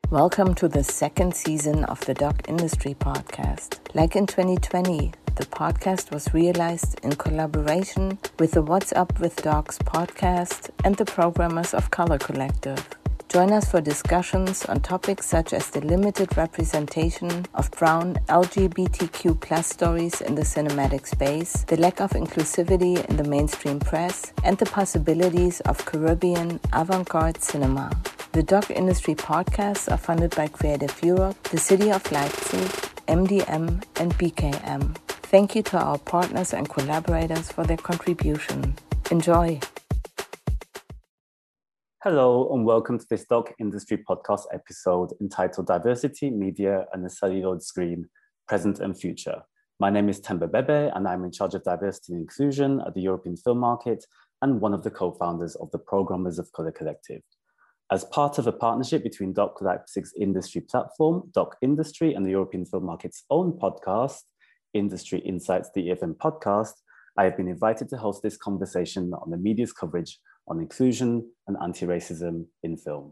Welcome to the second season of the Doc Industry Podcast. Like in 2020, the podcast was realized in collaboration with the What's Up with Docs podcast and the programmers of Color Collective. Join us for discussions on topics such as the limited representation of brown LGBTQ+ stories in the cinematic space, the lack of inclusivity in the mainstream press, and the possibilities of Caribbean avant-garde cinema. The Doc Industry podcasts are funded by Creative Europe, the City of Leipzig, MDM, and BKM. Thank you to our partners and collaborators for their contribution. Enjoy! Hello and welcome to this Doc Industry Podcast episode entitled Diversity, Media and the Celluloid Screen, Present and Future. My name is Temba Bebe and I'm in charge of diversity and inclusion at the European Film Market and one of the co-founders of the Programmers of Color Collective. As part of a partnership between Doc Leipzig's industry platform, Doc Industry, and the European Film Market's own podcast, Industry Insights, the EFM podcast, I have been invited to host this conversation on the media's coverage on inclusion and anti-racism in film.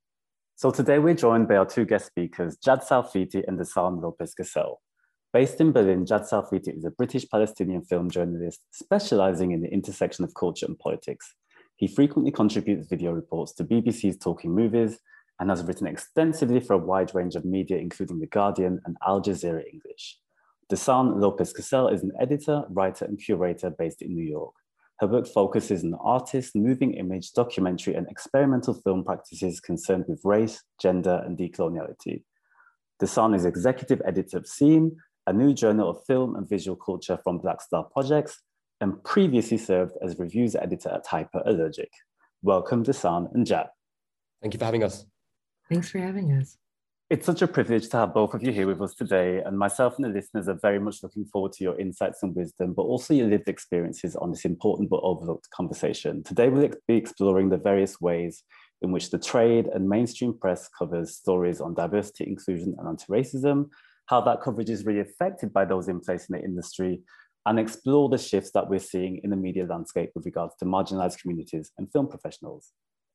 So today we're joined by our two guest speakers, Jad Salfiti and Dassan Lopez-Gassel. Based in Berlin, Jad Salfiti is a British-Palestinian film journalist specializing in the intersection of culture and politics. He frequently contributes video reports to BBC's Talking Movies and has written extensively for a wide range of media, including The Guardian and Al Jazeera English. Dassan Lopez-Gassel is an editor, writer, and curator based in New York. Her work focuses on artists, moving image, documentary, and experimental film practices concerned with race, gender, and decoloniality. Dassan is executive editor of Scene, a new journal of film and visual culture from Black Star Projects, and previously served as reviews editor at Hyperallergic. Welcome, Dassan and Jad. Thank you for having us. Thanks for having us. It's such a privilege to have both of you here with us today, and myself and the listeners are very much looking forward to your insights and wisdom, but also your lived experiences on this important but overlooked conversation. Today, we'll be exploring the various ways in which the trade and mainstream press covers stories on diversity, inclusion, and anti-racism, how that coverage is really affected by those in place in the industry, and explore the shifts that we're seeing in the media landscape with regards to marginalized communities and film professionals.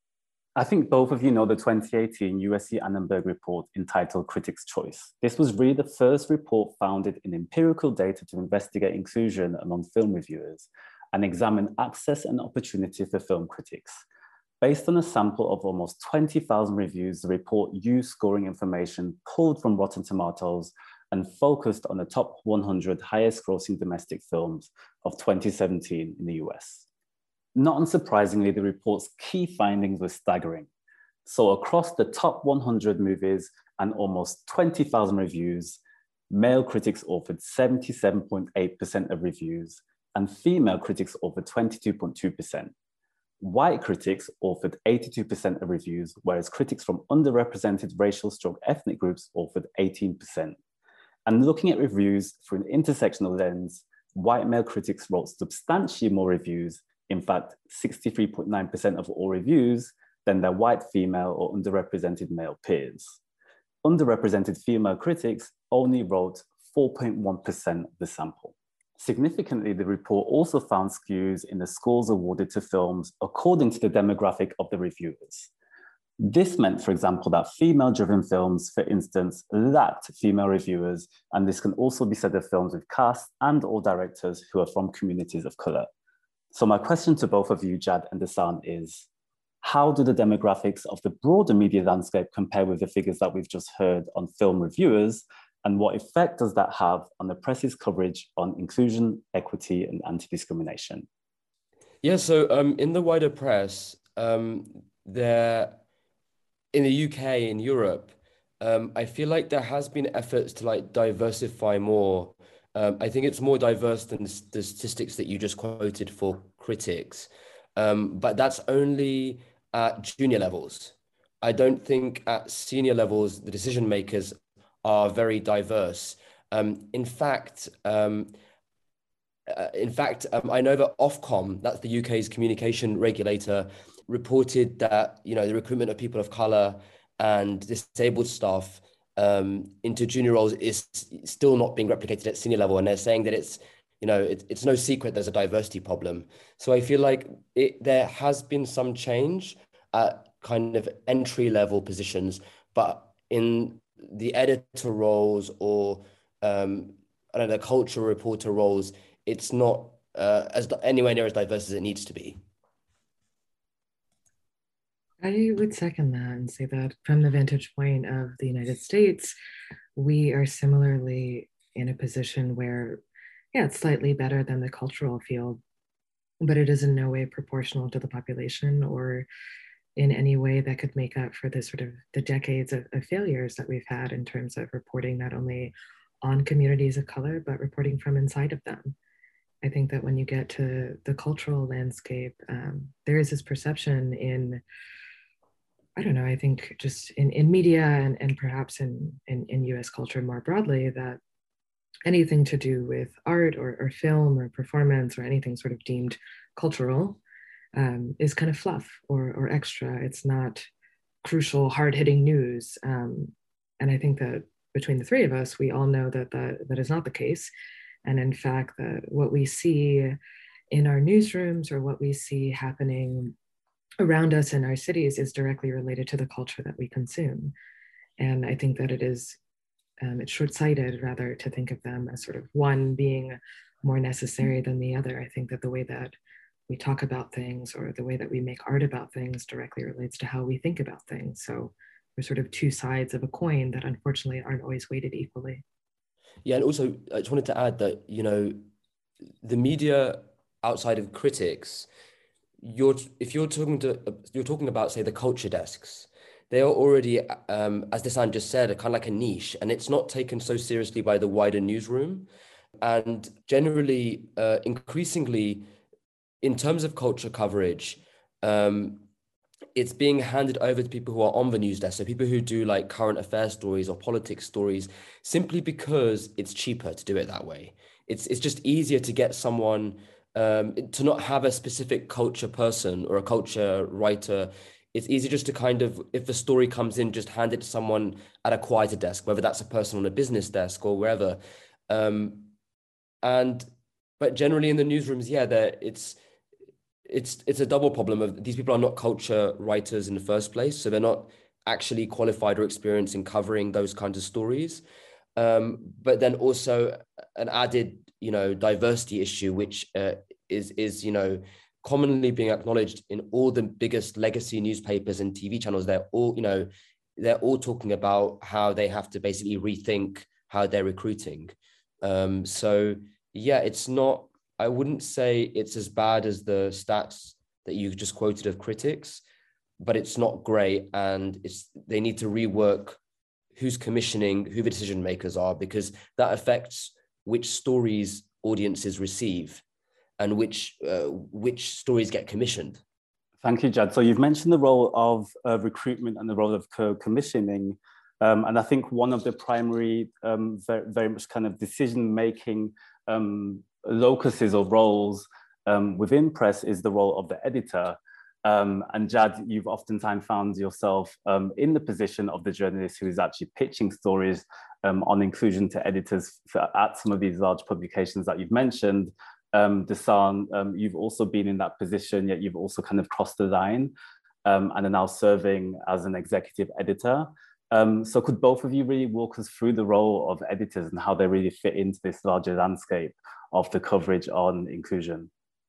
I think both of you know the 2018 USC Annenberg report entitled Critics' Choice. This was really the first report founded in empirical data to investigate inclusion among film reviewers and examine access and opportunity for film critics. Based on a sample of almost 20,000 reviews, the report used scoring information pulled from Rotten Tomatoes and focused on the top 100 highest grossing domestic films of 2017 in the US. Not unsurprisingly, the report's key findings were staggering. So across the top 100 movies and almost 20,000 reviews, male critics authored 77.8% of reviews and female critics authored 22.2%. White critics authored 82% of reviews, whereas critics from underrepresented racial/ethnic groups authored 18%. And looking at reviews through an intersectional lens, white male critics wrote substantially more reviews, in fact, 63.9% of all reviews, than their white female or underrepresented male peers. Underrepresented female critics only wrote 4.1% of the sample. Significantly, the report also found skews in the scores awarded to films according to the demographic of the reviewers. This meant, for example, that female-driven films, for instance, lacked female reviewers, and this can also be said of films with cast and/or directors who are from communities of color. So my question to both of you, Jad and Dassan, is how do the demographics of the broader media landscape compare with the figures that we've just heard on film reviewers, and what effect does that have on the press's coverage on inclusion, equity, and anti-discrimination? Yeah, so in the wider press, there in the UK, in Europe, I feel like there has been efforts to diversify more. I think it's more diverse than the statistics that you just quoted for critics, but that's only at junior levels. I don't think at senior levels, the decision makers are very diverse. In fact, I know that Ofcom, that's the UK's communication regulator, reported that the recruitment of people of color and disabled staff into junior roles is still not being replicated at senior level, and they're saying that it's no secret there's a diversity problem. So I feel like there has been some change at kind of entry level positions, but in the editor roles or I don't know, the cultural reporter roles, it's not as anywhere near as diverse as it needs to be. I would second that and say that from the vantage point of the United States, we are similarly in a position where, yeah, it's slightly better than the cultural field, but it is in no way proportional to the population or in any way that could make up for the sort of the decades of failures that we've had in terms of reporting not only on communities of color, but reporting from inside of them. I think that when you get to the cultural landscape, there is this perception in, I don't know, I think just in media and perhaps in US culture more broadly, that anything to do with art or film or performance or anything sort of deemed cultural is kind of fluff or extra. It's not crucial, hard-hitting news. And I think that between the three of us, we all know that is not the case. And in fact, what we see in our newsrooms or what we see happening around us in our cities is directly related to the culture that we consume. And I think that it's short-sighted rather to think of them as sort of one being more necessary than the other. I think that the way that we talk about things or the way that we make art about things directly relates to how we think about things. So there's sort of two sides of a coin that unfortunately aren't always weighted equally. Yeah, and also I just wanted to add that, the media outside of critics, you're talking about, say, the culture desks. They are already, as Desan just said, kind of like a niche, and it's not taken so seriously by the wider newsroom. And generally, increasingly, in terms of culture coverage, it's being handed over to people who are on the news desk. So people who do like current affairs stories or politics stories, simply because it's cheaper to do it that way. It's just easier to get someone to not have a specific culture person or a culture writer. It's easy just to kind of, if the story comes in, just hand it to someone at a quieter desk, whether that's a person on a business desk or wherever. But generally in the newsrooms, yeah, it's a double problem of these people are not culture writers in the first place. So they're not actually qualified or experienced in covering those kinds of stories. But then also an added, diversity issue, which is commonly being acknowledged in all the biggest legacy newspapers and TV channels. They're all talking about how they have to basically rethink how they're recruiting. So yeah, it's not, I wouldn't say it's as bad as the stats that you just quoted of critics, but it's not great. And they need to rework who's commissioning, who the decision makers are, because that affects which stories audiences receive and which stories get commissioned. Thank you, Jad. So you've mentioned the role of recruitment and the role of commissioning. And I think one of the primary, very, very much kind of decision-making locuses or roles within press is the role of the editor. And Jad, you've oftentimes found yourself in the position of the journalist who is actually pitching stories on inclusion to editors at some of these large publications that you've mentioned. Desan, you've also been in that position, yet you've also kind of crossed the line and are now serving as an executive editor. So could both of you really walk us through the role of editors and how they really fit into this larger landscape of the coverage on inclusion?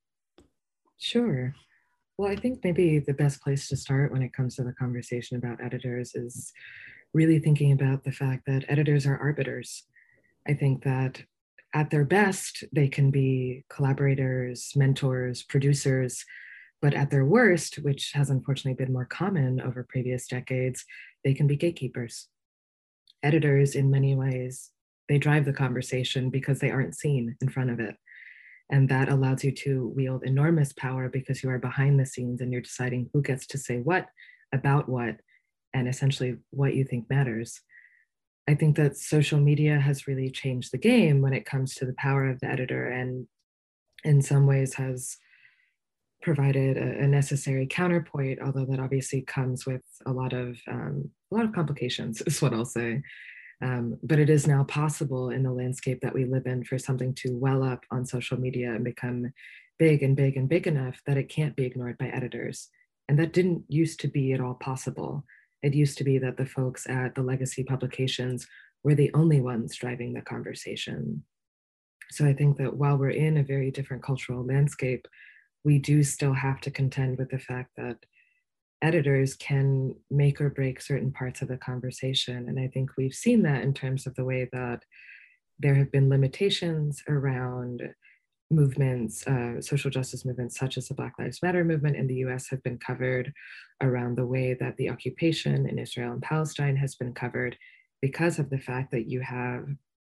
Sure. Well, I think maybe the best place to start when it comes to the conversation about editors is really thinking about the fact that editors are arbiters. I think that at their best, they can be collaborators, mentors, producers, but at their worst, which has unfortunately been more common over previous decades, they can be gatekeepers. Editors, in many ways, they drive the conversation because they aren't seen in front of it. And that allows you to wield enormous power because you are behind the scenes and you're deciding who gets to say what, about what, and essentially what you think matters. I think that social media has really changed the game when it comes to the power of the editor, and in some ways has provided a necessary counterpoint, although that obviously comes with a lot of complications, is what I'll say. But it is now possible in the landscape that we live in for something to well up on social media and become big and big and big enough that it can't be ignored by editors. And that didn't used to be at all possible. It used to be that the folks at the legacy publications were the only ones driving the conversation. So I think that while we're in a very different cultural landscape, we do still have to contend with the fact that editors can make or break certain parts of the conversation. And I think we've seen that in terms of the way that there have been limitations around movements, social justice movements such as the Black Lives Matter movement in the US have been covered, around the way that the occupation in Israel and Palestine has been covered, because of the fact that you have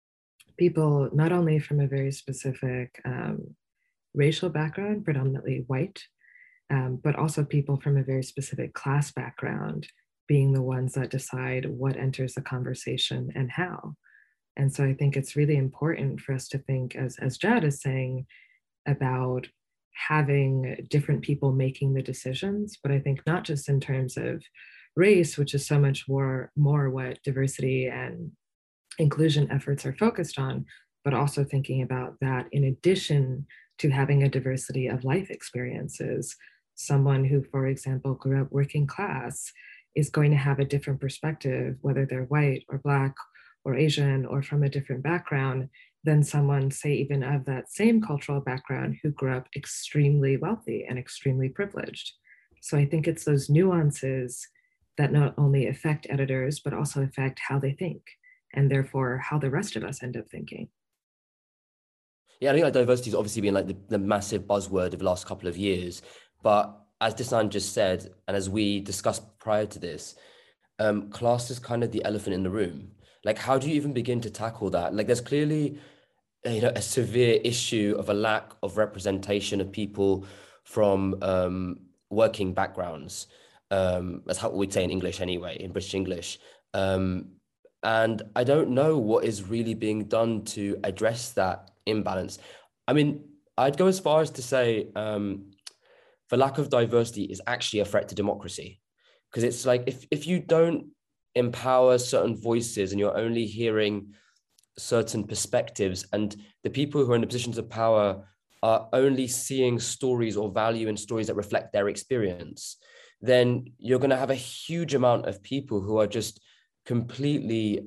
people not only from a very specific racial background, predominantly white, but also people from a very specific class background being the ones that decide what enters the conversation and how. And so I think it's really important for us to think, as Jad is saying, about having different people making the decisions, but I think not just in terms of race, which is so much more what diversity and inclusion efforts are focused on, but also thinking about that in addition to having a diversity of life experiences. Someone who, for example, grew up working class is going to have a different perspective, whether they're white or Black or Asian or from a different background, than someone, say, even of that same cultural background who grew up extremely wealthy and extremely privileged. So I think it's those nuances that not only affect editors, but also affect how they think, and therefore how the rest of us end up thinking. Yeah, I think like diversity has obviously been like the massive buzzword of the last couple of years. But as Disan just said, and as we discussed prior to this, class is kind of the elephant in the room. Like, how do you even begin to tackle that? Like, there's clearly, a severe issue of a lack of representation of people from working backgrounds. That's how we'd say in English anyway, in British English. And I don't know what is really being done to address that imbalance. I mean, I'd go as far as to say the lack of diversity is actually a threat to democracy. Because it's like, if you don't empower certain voices and you're only hearing certain perspectives, and the people who are in the positions of power are only seeing stories or value in stories that reflect their experience, then you're going to have a huge amount of people who are just completely,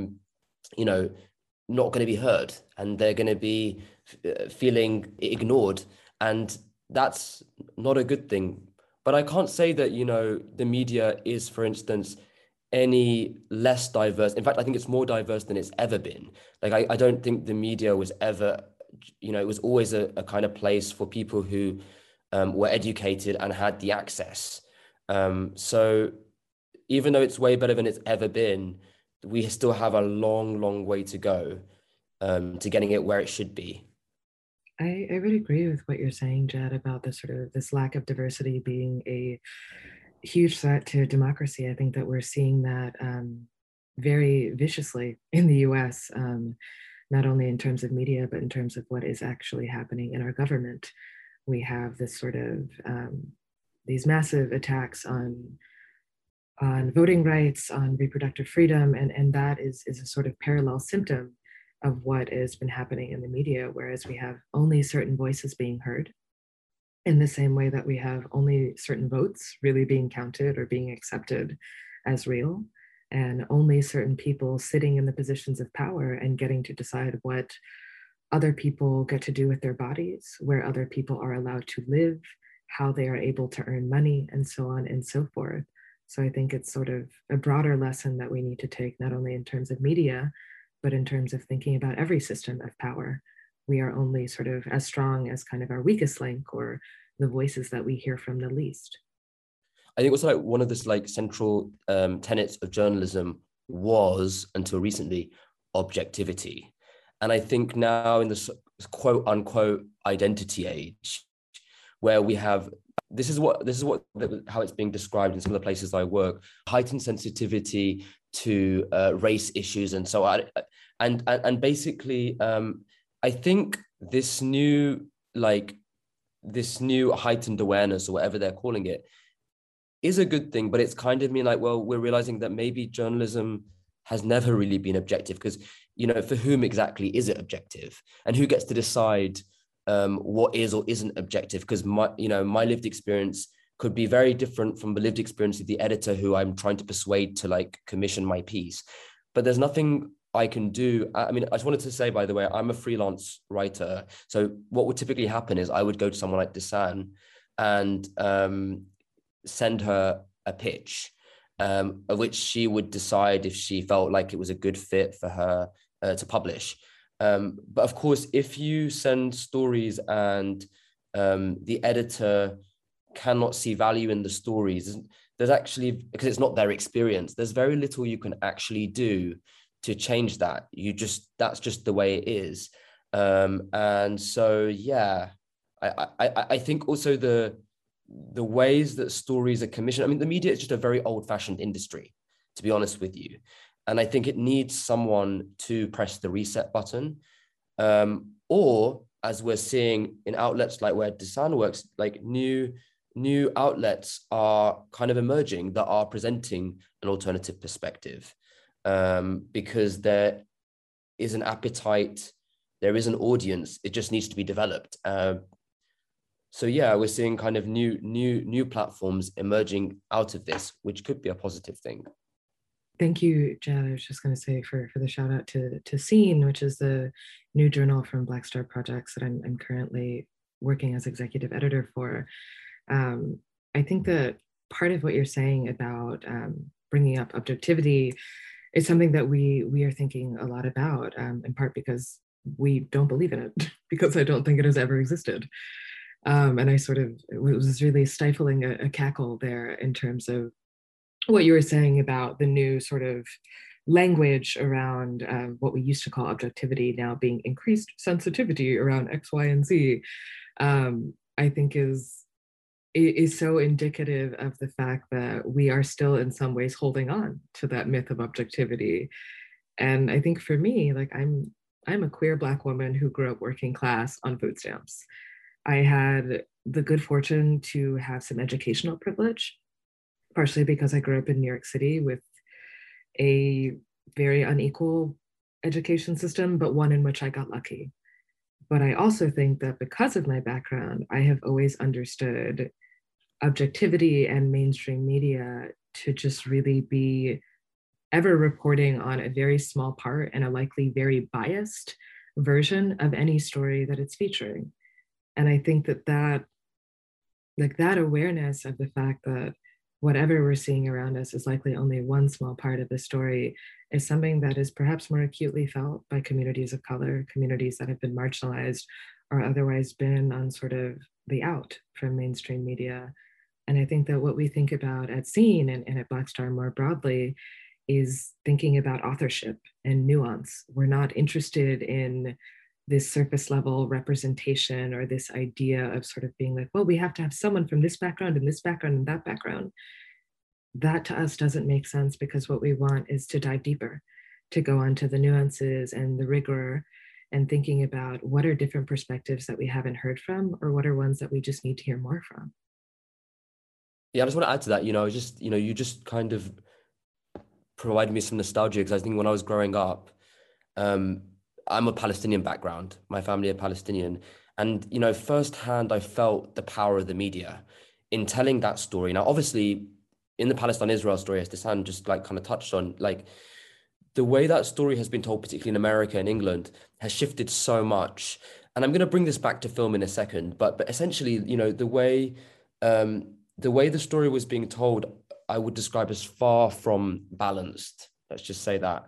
not going to be heard, and they're going to be feeling ignored. And that's not a good thing. But I can't say that, the media is, for instance, any less diverse. In fact, I think it's more diverse than it's ever been. Like, I don't think the media was ever, it was always a kind of place for people who were educated and had the access. So even though it's way better than it's ever been, we still have a long, long way to go to getting it where it should be. I really agree with what you're saying, Jad, about this lack of diversity being a huge threat to democracy. I think that we're seeing that very viciously in the US, not only in terms of media, but in terms of what is actually happening in our government. We have this these massive attacks on voting rights, on reproductive freedom, and that is a sort of parallel symptom of what has been happening in the media, whereas we have only certain voices being heard, in the same way that we have only certain votes really being counted or being accepted as real, and only certain people sitting in the positions of power and getting to decide what other people get to do with their bodies, where other people are allowed to live, how they are able to earn money, and so on and so forth. So I think it's sort of a broader lesson that we need to take, not only in terms of media, but in terms of thinking about every system of power. We are only sort of as strong as kind of our weakest link, or the voices that we hear from the least. I think also like one of the central tenets of journalism was, until recently, objectivity. And I think now in this quote unquote identity age, where we have, this is how it's being described in some of the places I work, heightened sensitivity to race issues and so on. And basically, I think this new heightened awareness, or whatever they're calling it, is a good thing, but it's kind of mean like, well, we're realizing that maybe journalism has never really been objective, because, for whom exactly is it objective, and who gets to decide what is or isn't objective? Because my lived experience could be very different from the lived experience of the editor who I'm trying to persuade to like commission my piece. But there's nothing I can do. I mean, I just wanted to say, by the way, I'm a freelance writer. So what would typically happen is I would go to someone like Desan and send her a pitch, of which she would decide if she felt like it was a good fit for her to publish. But of course, if you send stories and the editor cannot see value in the stories, there's actually, because it's not their experience, there's very little you can actually do to change that. That's just the way it is. And so, yeah, I think also the ways that stories are commissioned, I mean, the media is just a very old-fashioned industry, to be honest with you. And I think it needs someone to press the reset button, or as we're seeing in outlets like where Desan works, like new outlets are kind of emerging that are presenting an alternative perspective, because there is an appetite, there is an audience, it just needs to be developed. So yeah, we're seeing kind of new platforms emerging out of this, which could be a positive thing. Thank you, Jad. I was just going to say for the shout out to Scene, which is the new journal from Black Star Projects that I'm currently working as executive editor for. I think that part of what you're saying about bringing up objectivity is something that we are thinking a lot about, in part because we don't believe in it, because I don't think it has ever existed. And I sort of, it was really stifling a cackle there in terms of what you were saying about the new sort of language around what we used to call objectivity now being increased sensitivity around X, Y, and Z, I think is so indicative of the fact that we are still in some ways holding on to that myth of objectivity. And I think for me, like I'm a queer Black woman who grew up working class on food stamps. I had the good fortune to have some educational privilege, partially because I grew up in New York City with a very unequal education system, but one in which I got lucky. But I also think that because of my background, I have always understood objectivity and mainstream media to just really be ever reporting on a very small part and a likely very biased version of any story that it's featuring. And I think that awareness of the fact that whatever we're seeing around us is likely only one small part of the story is something that is perhaps more acutely felt by communities of color, communities that have been marginalized or otherwise been on sort of the out from mainstream media. And I think that what we think about at Scene and at Black Star more broadly is thinking about authorship and nuance. We're not interested in this surface level representation or this idea of sort of being like, well, we have to have someone from this background and this background and that background. That to us doesn't make sense, because what we want is to dive deeper, to go onto the nuances and the rigor and thinking about what are different perspectives that we haven't heard from, or what are ones that we just need to hear more from. Yeah, I just want to add to that, you just kind of provided me some nostalgia, because I think when I was growing up, I'm a Palestinian background. My family are Palestinian. And, firsthand, I felt the power of the media in telling that story. Now, obviously, in the Palestine-Israel story, as Desan just like kind of touched on, like the way that story has been told, particularly in America and England, has shifted so much. And I'm going to bring this back to film in a second, but essentially, the way the story was being told, I would describe as far from balanced. Let's just say that.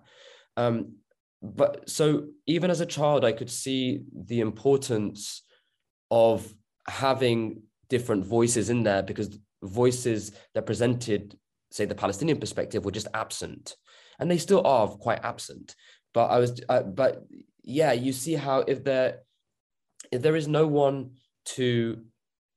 But so even as a child, I could see the importance of having different voices in there, because voices that presented, say, the Palestinian perspective were just absent, and they still are quite absent. But yeah, you see how if there is no one to,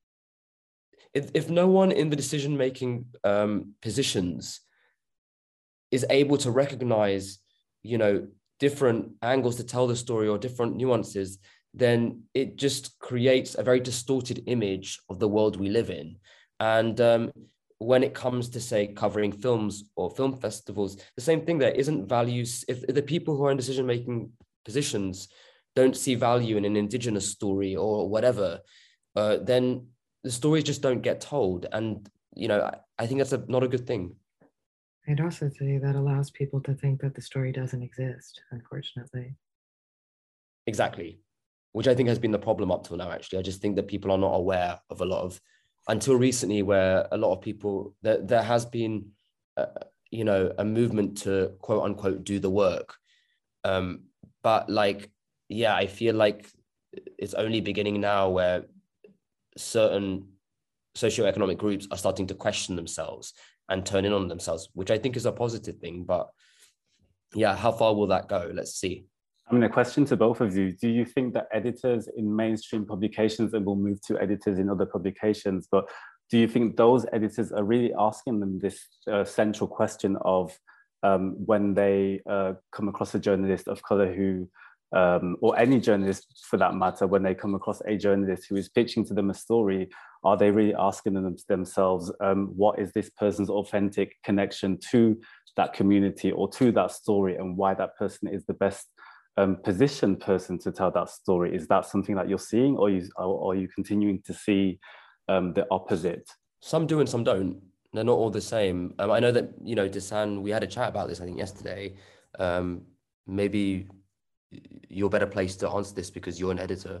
if no one in the decision-making positions is able to recognize, different angles to tell the story or different nuances, then it just creates a very distorted image of the world we live in. And when it comes to, say, covering films or film festivals, the same thing. There isn't values. If the people who are in decision-making positions don't see value in an indigenous story or whatever, then the stories just don't get told. And, you know, I think that's not a good thing. I'd also say that allows people to think that the story doesn't exist, unfortunately. Exactly. Which I think has been the problem up till now, actually. I just think that people are not aware of a lot of, until recently, where a lot of people, there has been, you know, a movement to quote unquote do the work. But like, yeah, I feel like it's only beginning now where certain socioeconomic groups are starting to question themselves and turn in on themselves, which I think is a positive thing. But yeah, how far will that go? Let's see. I mean, a question to both of you. Do you think that editors in mainstream publications, and we'll move to editors in other publications, but do you think those editors are really asking them this central question of when they come across a journalist of color who, or any journalist for that matter, when they come across a journalist who is pitching to them a story, are they really asking themselves, what is this person's authentic connection to that community or to that story, and why that person is the best positioned person to tell that story? Is that something that you're seeing, or are you continuing to see the opposite? Some do and some don't. They're not all the same. I know that, you know, Dasan, we had a chat about this, I think, yesterday. Maybe you're better placed to answer this because you're an editor.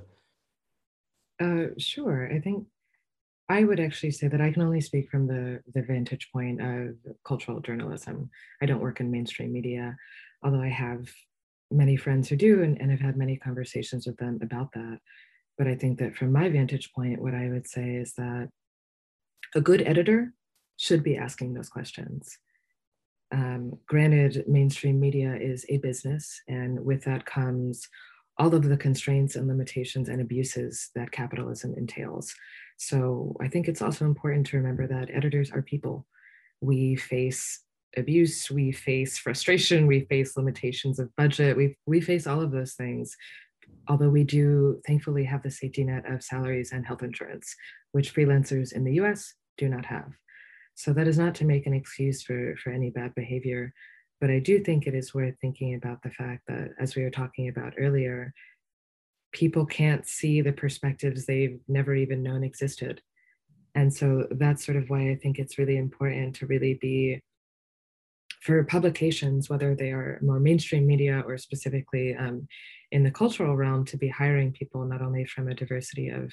Sure. I think I would actually say that I can only speak from the vantage point of cultural journalism. I don't work in mainstream media, although I have many friends who do, and have had many conversations with them about that. But I think that from my vantage point, what I would say is that a good editor should be asking those questions. Granted, mainstream media is a business, and with that comes all of the constraints and limitations and abuses that capitalism entails. So I think it's also important to remember that editors are people. We face abuse, we face frustration, we face limitations of budget, we face all of those things, although we do thankfully have the safety net of salaries and health insurance, which freelancers in the US do not have. So that is not to make an excuse for any bad behavior, but I do think it is worth thinking about the fact that, as we were talking about earlier, people can't see the perspectives they've never even known existed. And so that's sort of why I think it's really important to really be, for publications, whether they are more mainstream media or specifically in the cultural realm, to be hiring people not only from a diversity of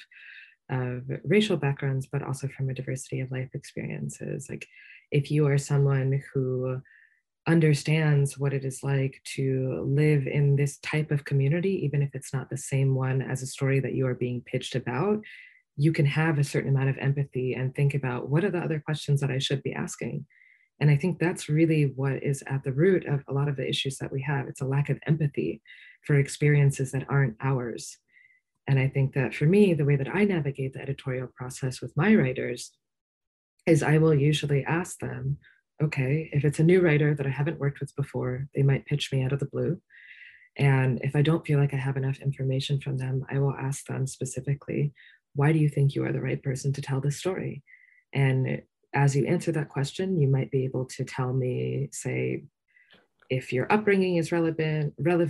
racial backgrounds, but also from a diversity of life experiences. Like, if you are someone who understands what it is like to live in this type of community, even if it's not the same one as a story that you are being pitched about, you can have a certain amount of empathy and think about, what are the other questions that I should be asking? And I think that's really what is at the root of a lot of the issues that we have. It's a lack of empathy for experiences that aren't ours. And I think that for me, the way that I navigate the editorial process with my writers is I will usually ask them, okay, if it's a new writer that I haven't worked with before, they might pitch me out of the blue. And if I don't feel like I have enough information from them, I will ask them specifically, why do you think you are the right person to tell this story? And as you answer that question, you might be able to tell me, say, if your upbringing is relevant,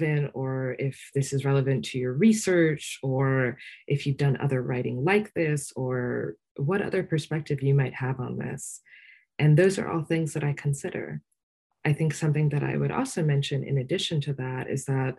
or if this is relevant to your research, or if you've done other writing like this, or what other perspective you might have on this. And those are all things that I consider. I think something that I would also mention in addition to that is that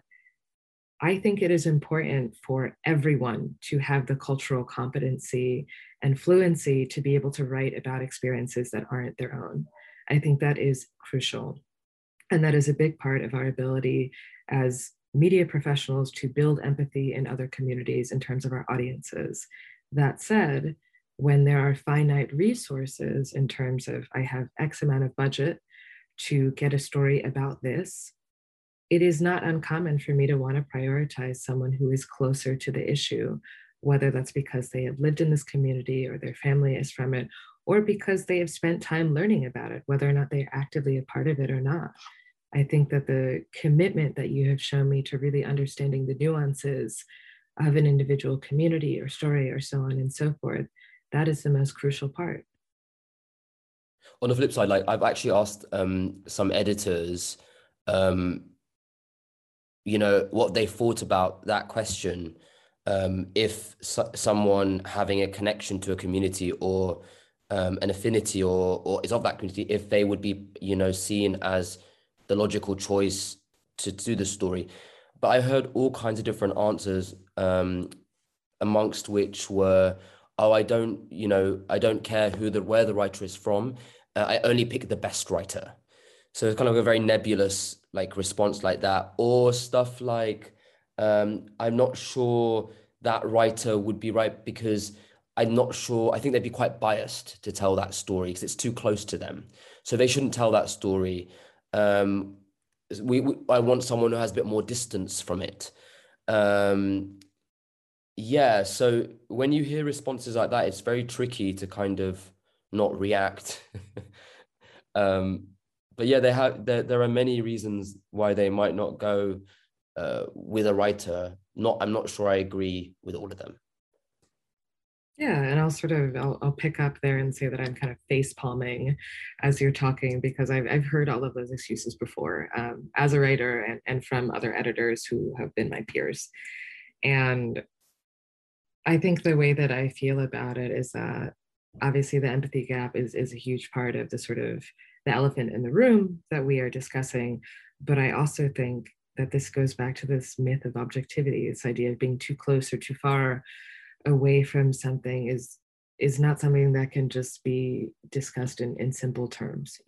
I think it is important for everyone to have the cultural competency and fluency to be able to write about experiences that aren't their own. I think that is crucial. And that is a big part of our ability as media professionals to build empathy in other communities in terms of our audiences. That said, when there are finite resources in terms of, I have X amount of budget to get a story about this, it is not uncommon for me to want to prioritize someone who is closer to the issue, whether that's because they have lived in this community or their family is from it, or because they have spent time learning about it, whether or not they're actively a part of it or not. I think that the commitment that you have shown me to really understanding the nuances of an individual community or story or so on and so forth, that is the most crucial part. On the flip side, like, I've actually asked some editors, you know, what they thought about that question. if someone having a connection to a community or an affinity or is of that community, if they would be, seen as the logical choice to do the story. But I heard all kinds of different answers, amongst which were, oh, I don't care where the writer is from. I only pick the best writer. So it's kind of a very nebulous like response like that, or stuff like, I'm not sure that writer would be right because I'm not sure. I think they'd be quite biased to tell that story because it's too close to them. So they shouldn't tell that story. I want someone who has a bit more distance from it. Yeah, so when you hear responses like that, it's very tricky to kind of not react. um, but yeah, there are many reasons why they might not go with a writer. I'm not sure I agree with all of them. Yeah, and I'll pick up there and say that I'm kind of face palming as you're talking because I've heard all of those excuses before, as a writer and from other editors who have been my peers. And I think the way that I feel about it is that obviously the empathy gap is a huge part of the sort of the elephant in the room that we are discussing. But I also think that this goes back to this myth of objectivity, this idea of being too close or too far away from something is not something that can just be discussed in simple terms.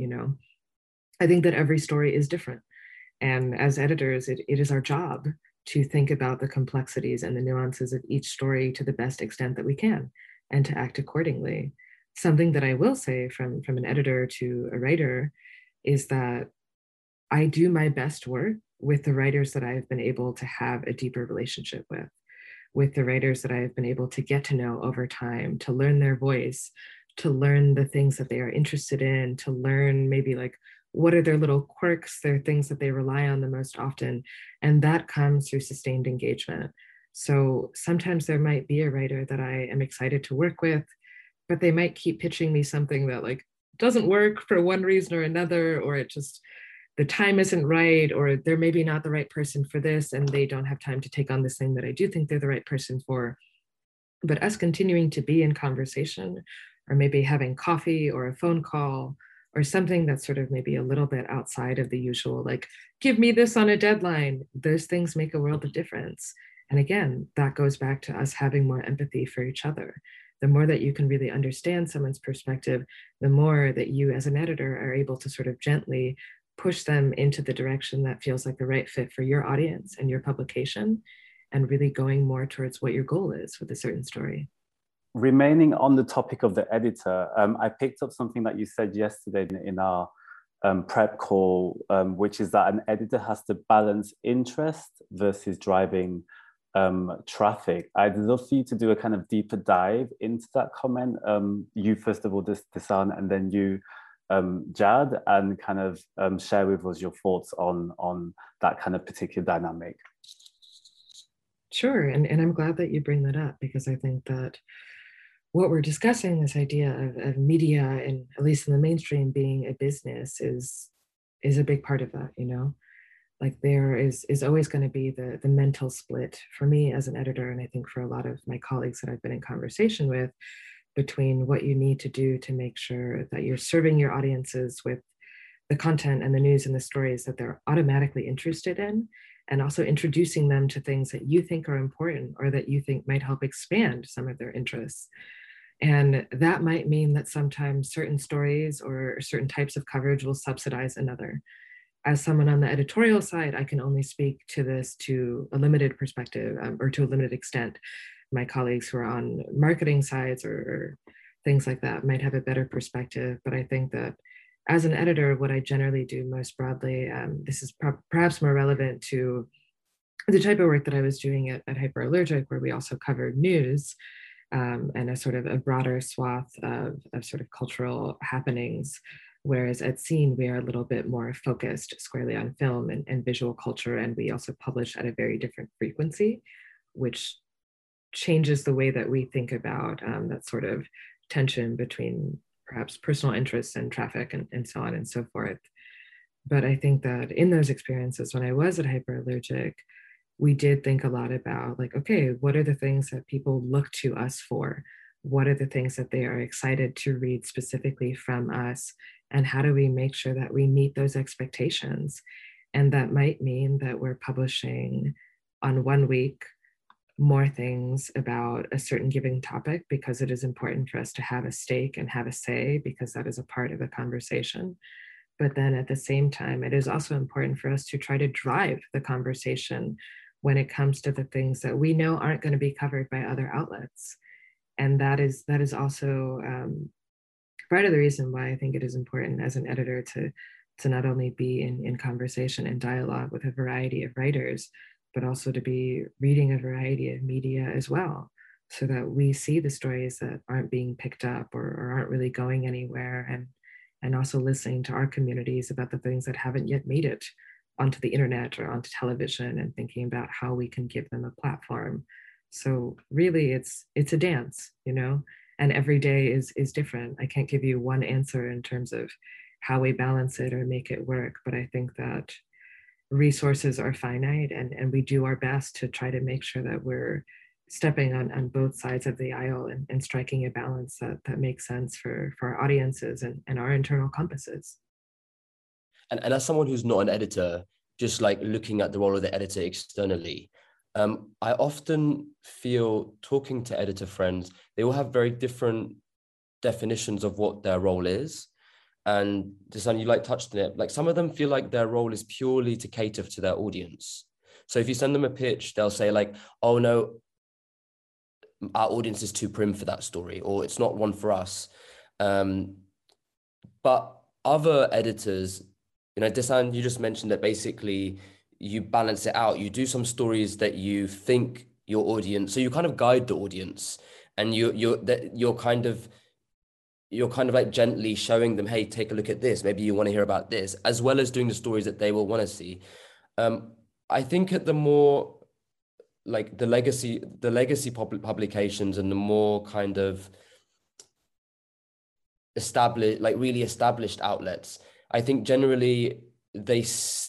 I think that every story is different, and as editors it is our job to think about the complexities and the nuances of each story to the best extent that we can and to act accordingly. Something that I will say from an editor to a writer is that I do my best work with the writers that I've been able to have a deeper relationship with the writers that I've been able to get to know over time, to learn their voice, to learn the things that they are interested in, to learn maybe like what are their little quirks, their things that they rely on the most often. And that comes through sustained engagement. So sometimes there might be a writer that I am excited to work with, but they might keep pitching me something that like doesn't work for one reason or another, or it just, the time isn't right, or they're maybe not the right person for this and they don't have time to take on this thing that I do think they're the right person for. But us continuing to be in conversation, or maybe having coffee or a phone call or something that's sort of maybe a little bit outside of the usual, like, give me this on a deadline, those things make a world of difference. And again, that goes back to us having more empathy for each other. The more that you can really understand someone's perspective, the more that you as an editor are able to sort of gently push them into the direction that feels like the right fit for your audience and your publication, and really going more towards what your goal is with a certain story. Remaining on the topic of the editor, I picked up something that you said yesterday in our prep call, which is that an editor has to balance interest versus driving traffic. I'd love for you to do a kind of deeper dive into that comment. You first of all, Disan, and then you, Jad, and kind of share with us your thoughts on that kind of particular dynamic. Sure, and I'm glad that you bring that up, because I think that what we're discussing, this idea of media, and at least in the mainstream, being a business is a big part of that, Like there is always going to be the mental split for me as an editor, and I think for a lot of my colleagues that I've been in conversation with, between what you need to do to make sure that you're serving your audiences with the content and the news and the stories that they're automatically interested in, and also introducing them to things that you think are important or that you think might help expand some of their interests. And that might mean that sometimes certain stories or certain types of coverage will subsidize another. As someone on the editorial side, I can only speak to this to a limited perspective, or to a limited extent. My colleagues who are on marketing sides or things like that might have a better perspective. But I think that as an editor, what I generally do most broadly, this is perhaps more relevant to the type of work that I was doing at Hyperallergic, where we also covered news, and a sort of a broader swath of sort of cultural happenings. Whereas at Scene, we are a little bit more focused squarely on film and visual culture. And we also publish at a very different frequency, which changes the way that we think about that sort of tension between perhaps personal interests and traffic and so on and so forth. But I think that in those experiences, when I was at Hyperallergic, we did think a lot about like, okay, what are the things that people look to us for? What are the things that they are excited to read specifically from us? And how do we make sure that we meet those expectations? And that might mean that we're publishing on 1 week more things about a certain given topic because it is important for us to have a stake and have a say because that is a part of the conversation. But then at the same time, it is also important for us to try to drive the conversation when it comes to the things that we know aren't going to be covered by other outlets. And that is also part of the reason why I think it is important as an editor to not only be in conversation and dialogue with a variety of writers, but also to be reading a variety of media as well, so that we see the stories that aren't being picked up or aren't really going anywhere, and also listening to our communities about the things that haven't yet made it onto the internet or onto television, and thinking about how we can give them a platform. So really it's a dance, you know, and every day is different. I can't give you one answer in terms of how we balance it or make it work, but I think that resources are finite, and we do our best to try to make sure that we're stepping on both sides of the aisle and striking a balance that makes sense for our audiences and our internal compasses. And as someone who's not an editor, just like looking at the role of the editor externally, I often feel talking to editor friends, they all have very different definitions of what their role is. And Dasan, you like touched on it, like some of them feel like their role is purely to cater to their audience. So if you send them a pitch, they'll say like, oh no, our audience is too prim for that story, or it's not one for us. But other editors, you know, Dasan, you just mentioned that basically you balance it out. You do some stories that you think your audience, so you kind of guide the audience, and you're kind of like gently showing them, hey, take a look at this. Maybe you want to hear about this, as well as doing the stories that they will want to see. I think at the more like the legacy publications and the more kind of established, like really established outlets, I think generally they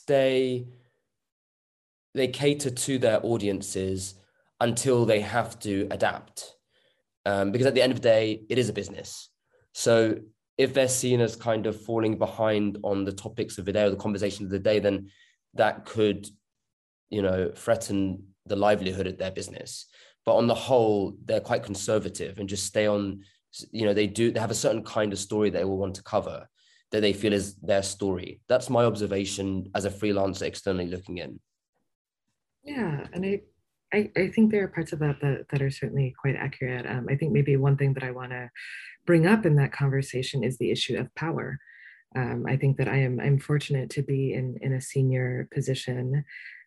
cater to their audiences until they have to adapt. Because at the end of the day, it is a business. So if they're seen as kind of falling behind on the topics of the day or the conversation of the day, then that could, you know, threaten the livelihood of their business. But on the whole, they're quite conservative and just stay on, you know, they have a certain kind of story they will want to cover that they feel is their story. That's my observation as a freelancer externally looking in. Yeah, and I think there are parts of that are certainly quite accurate. I think maybe one thing that I want to bring up in that conversation is the issue of power. I think that I'm fortunate to be in a senior position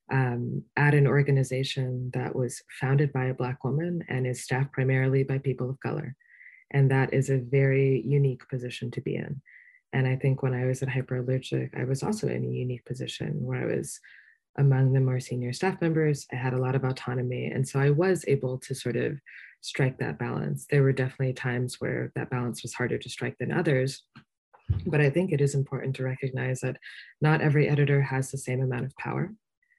at an organization that was founded by a Black woman and is staffed primarily by people of color. And that is a very unique position to be in. And I think when I was at Hyperallergic, I was also in a unique position where I was among the more senior staff members. I had a lot of autonomy. And so I was able to sort of strike that balance. There were definitely times where that balance was harder to strike than others. But I think it is important to recognize that not every editor has the same amount of power.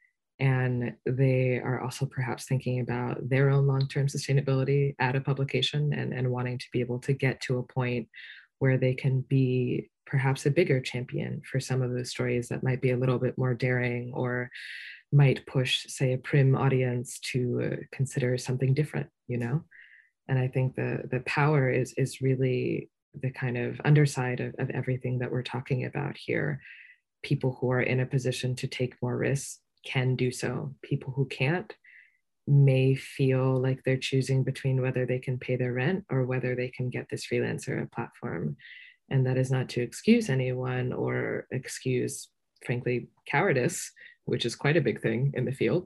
And they are also perhaps thinking about their own long-term sustainability at a publication and wanting to be able to get to a point where they can be perhaps a bigger champion for some of the stories that might be a little bit more daring or might push, say, a prim audience to consider something different, you know? And I think the power is really the kind of underside of everything that we're talking about here. People who are in a position to take more risks can do so. People who can't may feel like they're choosing between whether they can pay their rent or whether they can get this freelancer a platform. And that is not to excuse anyone or excuse, frankly, cowardice, which is quite a big thing in the field.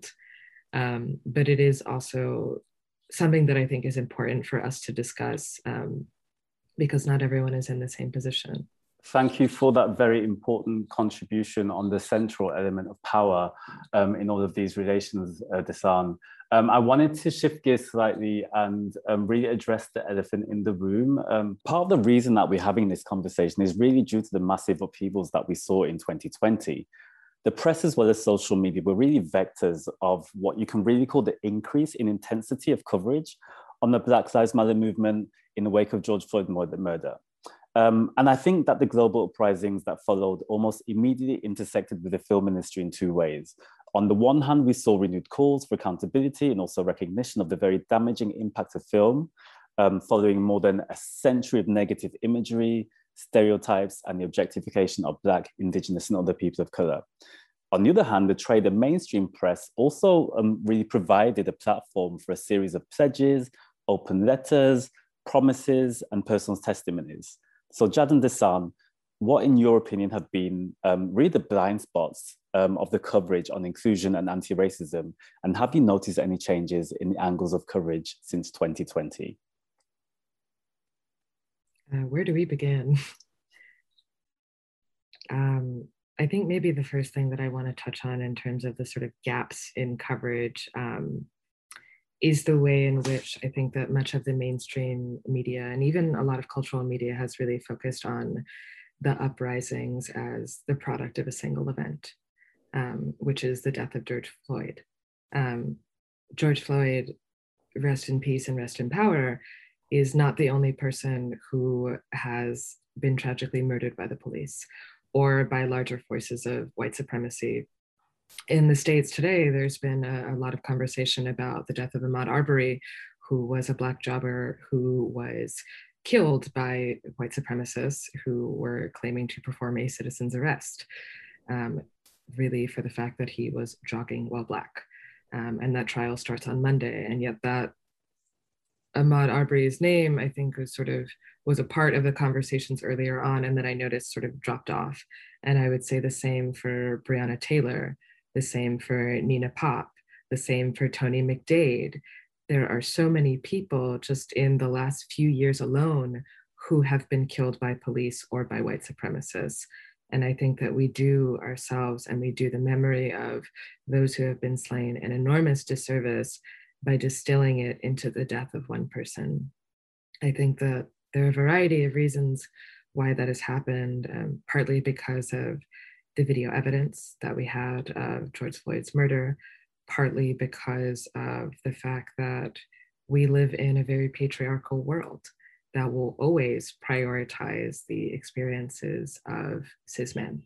But it is also something that I think is important for us to discuss because not everyone is in the same position. Thank you for that very important contribution on the central element of power in all of these relations, Dasan. I wanted to shift gears slightly and really address the elephant in the room. Part of the reason that we're having this conversation is really due to the massive upheavals that we saw in 2020. The press as well as social media were really vectors of what you can really call the increase in intensity of coverage on the Black Lives Matter movement in the wake of George Floyd murder. And I think that the global uprisings that followed almost immediately intersected with the film industry in two ways. On the one hand, we saw renewed calls for accountability and also recognition of the very damaging impact of film, following more than a century of negative imagery, stereotypes, and the objectification of Black, Indigenous, and other people of color. On the other hand, the trade and mainstream press also really provided a platform for a series of pledges, open letters, promises, and personal testimonies. So Jad and Desan, what in your opinion have been really the blind spots of the coverage on inclusion and anti-racism? And have you noticed any changes in the angles of coverage since 2020? Where do we begin? I think maybe the first thing that I want to touch on in terms of the sort of gaps in coverage is the way in which I think that much of the mainstream media and even a lot of cultural media has really focused on the uprisings as the product of a single event, which is the death of George Floyd. George Floyd, rest in peace and rest in power, is not the only person who has been tragically murdered by the police or by larger forces of white supremacy. In the States today, there's been a lot of conversation about the death of Ahmaud Arbery, who was a Black jogger who was killed by white supremacists who were claiming to perform a citizen's arrest, really for the fact that he was jogging while Black. And that trial starts on Monday, and yet that Ahmaud Arbery's name, I think, was a part of the conversations earlier on, and that I noticed sort of dropped off. And I would say the same for Breonna Taylor, the same for Nina Pop, the same for Tony McDade. There are so many people just in the last few years alone who have been killed by police or by white supremacists. And I think that we do ourselves and we do the memory of those who have been slain an enormous disservice by distilling it into the death of one person. I think that there are a variety of reasons why that has happened, partly because of the video evidence that we had of George Floyd's murder, partly because of the fact that we live in a very patriarchal world that will always prioritize the experiences of cis men.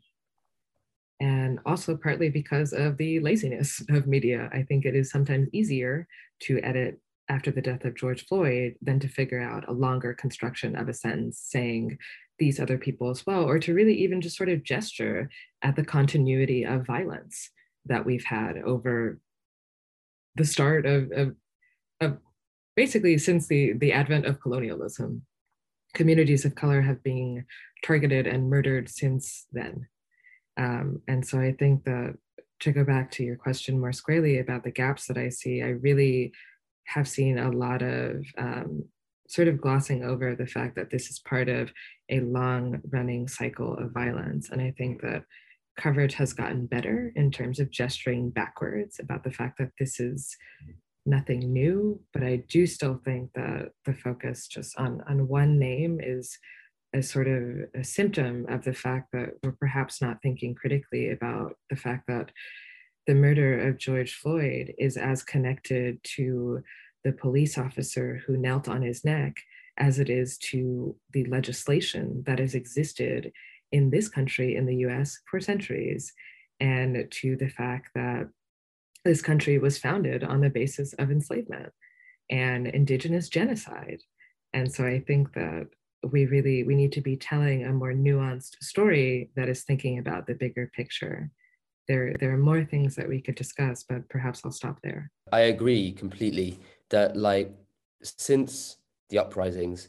And also partly because of the laziness of media. I think it is sometimes easier to edit after the death of George Floyd than to figure out a longer construction of a sentence saying these other people as well, or to really even just sort of gesture at the continuity of violence that we've had over the start of basically since the advent of colonialism. Communities of color have been targeted and murdered since then. And so I think that, to go back to your question more squarely about the gaps that I see, I really have seen a lot of sort of glossing over the fact that this is part of a long running cycle of violence. And I think that coverage has gotten better in terms of gesturing backwards about the fact that this is nothing new, but I do still think that the focus just on one name is a sort of a symptom of the fact that we're perhaps not thinking critically about the fact that the murder of George Floyd is as connected to the police officer who knelt on his neck as it is to the legislation that has existed in this country, in the US, for centuries, and to the fact that this country was founded on the basis of enslavement and indigenous genocide. And so I think that we need to be telling a more nuanced story that is thinking about the bigger picture. There are more things that we could discuss, but perhaps I'll stop there. I agree completely that, like, since the uprisings,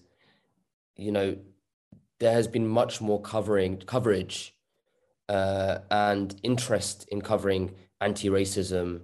there has been much more coverage and interest in covering anti-racism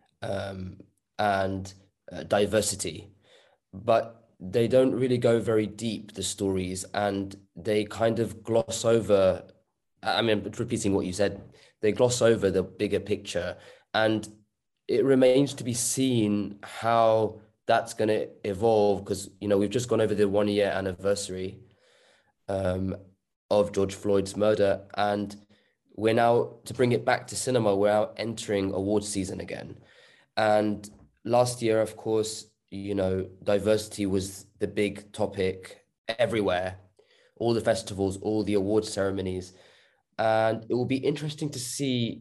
and diversity, but they don't really go very deep, the stories, and they kind of gloss over, repeating what you said, they gloss over the bigger picture, and it remains to be seen how that's going to evolve, because, we've just gone over the 1 year anniversary of George Floyd's murder, and we're now, to bring it back to cinema, we're now entering awards season again. And last year, of course, diversity was the big topic everywhere, all the festivals, all the award ceremonies. And it will be interesting to see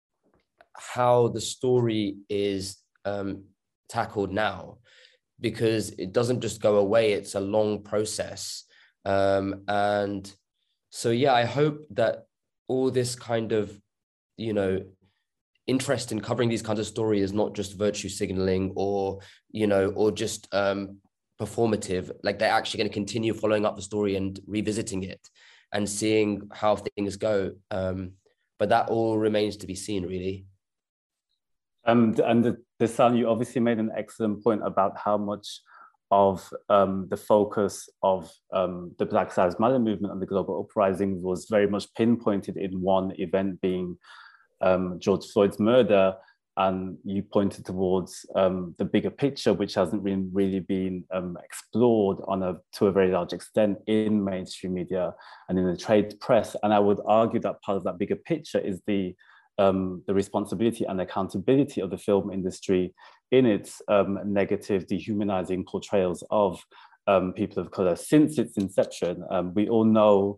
how the story is tackled now, because it doesn't just go away. It's a long process. And so, yeah, I hope that all this kind of, interest in covering these kinds of stories is not just virtue signaling or just performative. Like, they're actually going to continue following up the story and revisiting it and seeing how things go. But that all remains to be seen, really. And Dasan, you obviously made an excellent point about how much of the focus of the Black Lives Matter movement and the global uprising was very much pinpointed in one event, being George Floyd's murder. And you pointed towards the bigger picture, which hasn't really been explored to a very large extent in mainstream media and in the trade press. And I would argue that part of that bigger picture is the responsibility and accountability of the film industry in its negative, dehumanizing portrayals of people of color since its inception. We all know,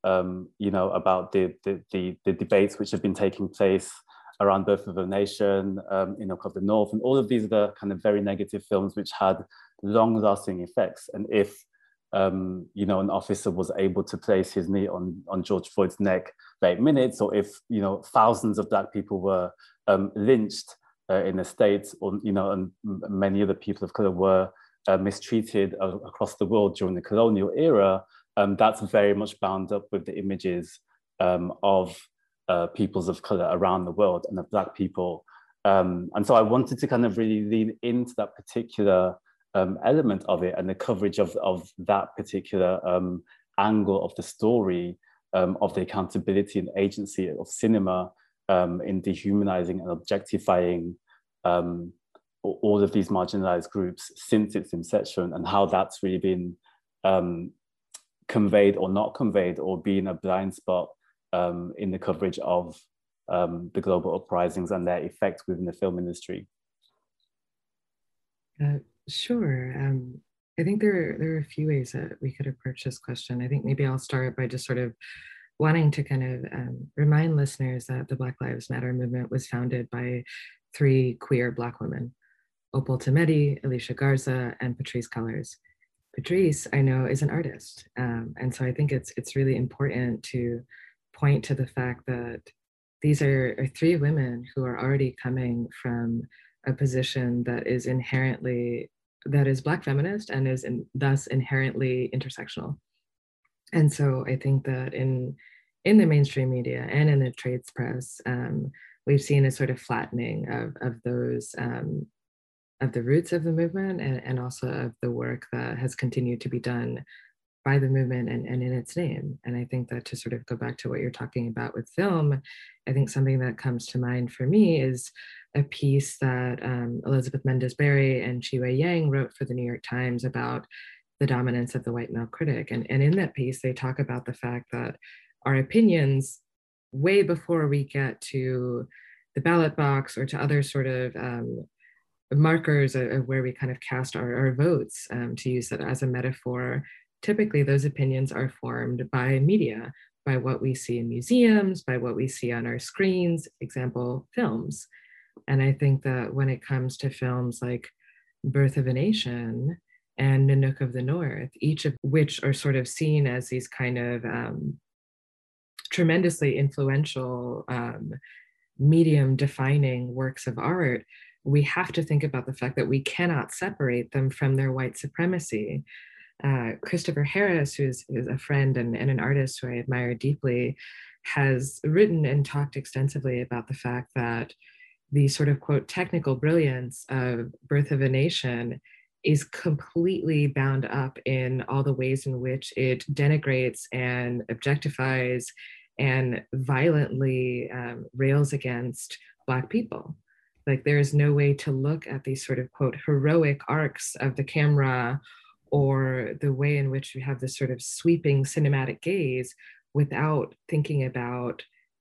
about the debates which have been taking place around Birth of a Nation, Enoch of the North, and all of these are the kind of very negative films which had long-lasting effects. And if an officer was able to place his knee on George Floyd's neck for 8 minutes, or if thousands of Black people were lynched in the States, or and many other people of color were mistreated across the world during the colonial era, that's very much bound up with the images of peoples of color around the world and of Black people. And so I wanted to kind of really lean into that particular element of it and the coverage of that particular angle of the story, of the accountability and agency of cinema in dehumanizing and objectifying all of these marginalized groups since its inception, and how that's really been conveyed or not conveyed, or been a blind spot in the coverage of the global uprisings and their effect within the film industry. Sure. I think there are a few ways that we could approach this question. I think maybe I'll start by just sort of wanting to kind of remind listeners that the Black Lives Matter movement was founded by 3 queer Black women: Opal Tometi, Alicia Garza, and Patrisse Cullors. Patrisse, I know, is an artist. And so I think it's really important to point to the fact that these are 3 women who are already coming from a position that is Black feminist and is thus inherently intersectional. And so I think that in the mainstream media and in the trades press, we've seen a sort of flattening of those of the roots of the movement, and also of the work that has continued to be done by the movement and in its name. And I think that, to sort of go back to what you're talking about with film, I think something that comes to mind for me is a piece that Elizabeth Mendez-Berry and Chi-Wei Yang wrote for the New York Times about the dominance of the white male critic. And in that piece, they talk about the fact that our opinions, way before we get to the ballot box or to other sort of markers of where we kind of cast our votes, to use that as a metaphor, typically those opinions are formed by media, by what we see in museums, by what we see on our screens, example, films. And I think that when it comes to films like Birth of a Nation and Nanook of the North, each of which are sort of seen as these kind of tremendously influential medium defining works of art, we have to think about the fact that we cannot separate them from their white supremacy. Christopher Harris, who's a friend and an artist who I admire deeply, has written and talked extensively about the fact that the sort of, quote, technical brilliance of Birth of a Nation is completely bound up in all the ways in which it denigrates and objectifies and violently rails against Black people. Like, there is no way to look at these sort of, quote, heroic arcs of the camera, or the way in which you have this sort of sweeping cinematic gaze, without thinking about